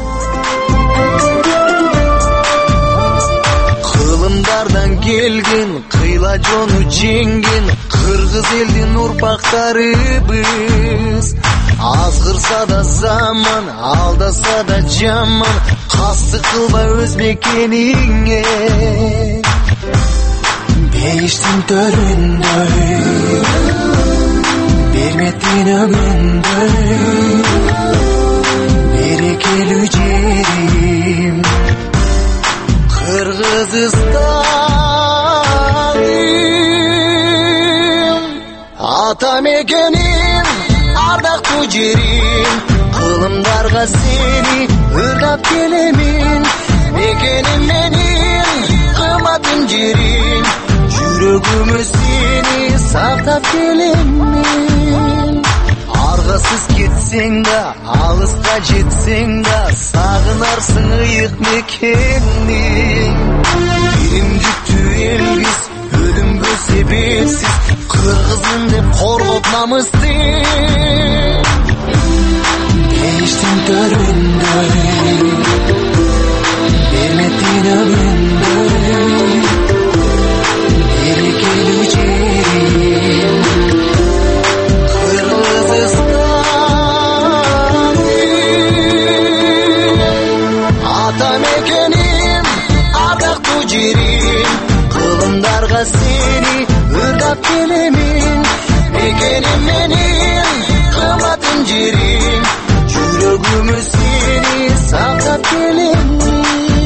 Кылымдардан келген, кыйла жону жеңген Кыргыз элдин урпактарыбыз. Азгырса да заман, алдаса да жаман, касты кылбай өз мекениңе. Бейиштин төрүндөй, берметтин өмүндөй, берекелүү жерим Кыргызстаным, ата мекеним, ардактуу жерим, кылымдарга сени ырдап келемин. Мекеним менин, кымбатын жерим, жүрөгүмө сени сактап келемин. Аргасыз кетсең да, алыска жетсең да, сагынарсың ыйык мекенни. Биримдиктүү элбиз, өлүмгө себепсиз, кыргызмын деп коргоп намысты. Бейиштин төрүндөй, берметтин өмүндөй, берекелүү жерим ата мекеним, ардактуу жерим, кылымдарга сени ырдап келемин. Мекеним менин, кымбатын жерим, жүрөгүмө сени сактап келемин.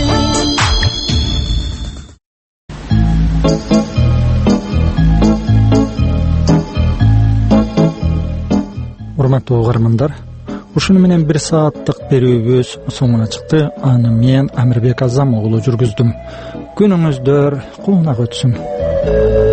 Урматтуу угармандар, ушуну менен 1 сааттык берүүбүз соңуна чыкты. Аны мен Амирбек Азам уулу жүргүздүм. Күнүңүздөр кулунак өтсүн.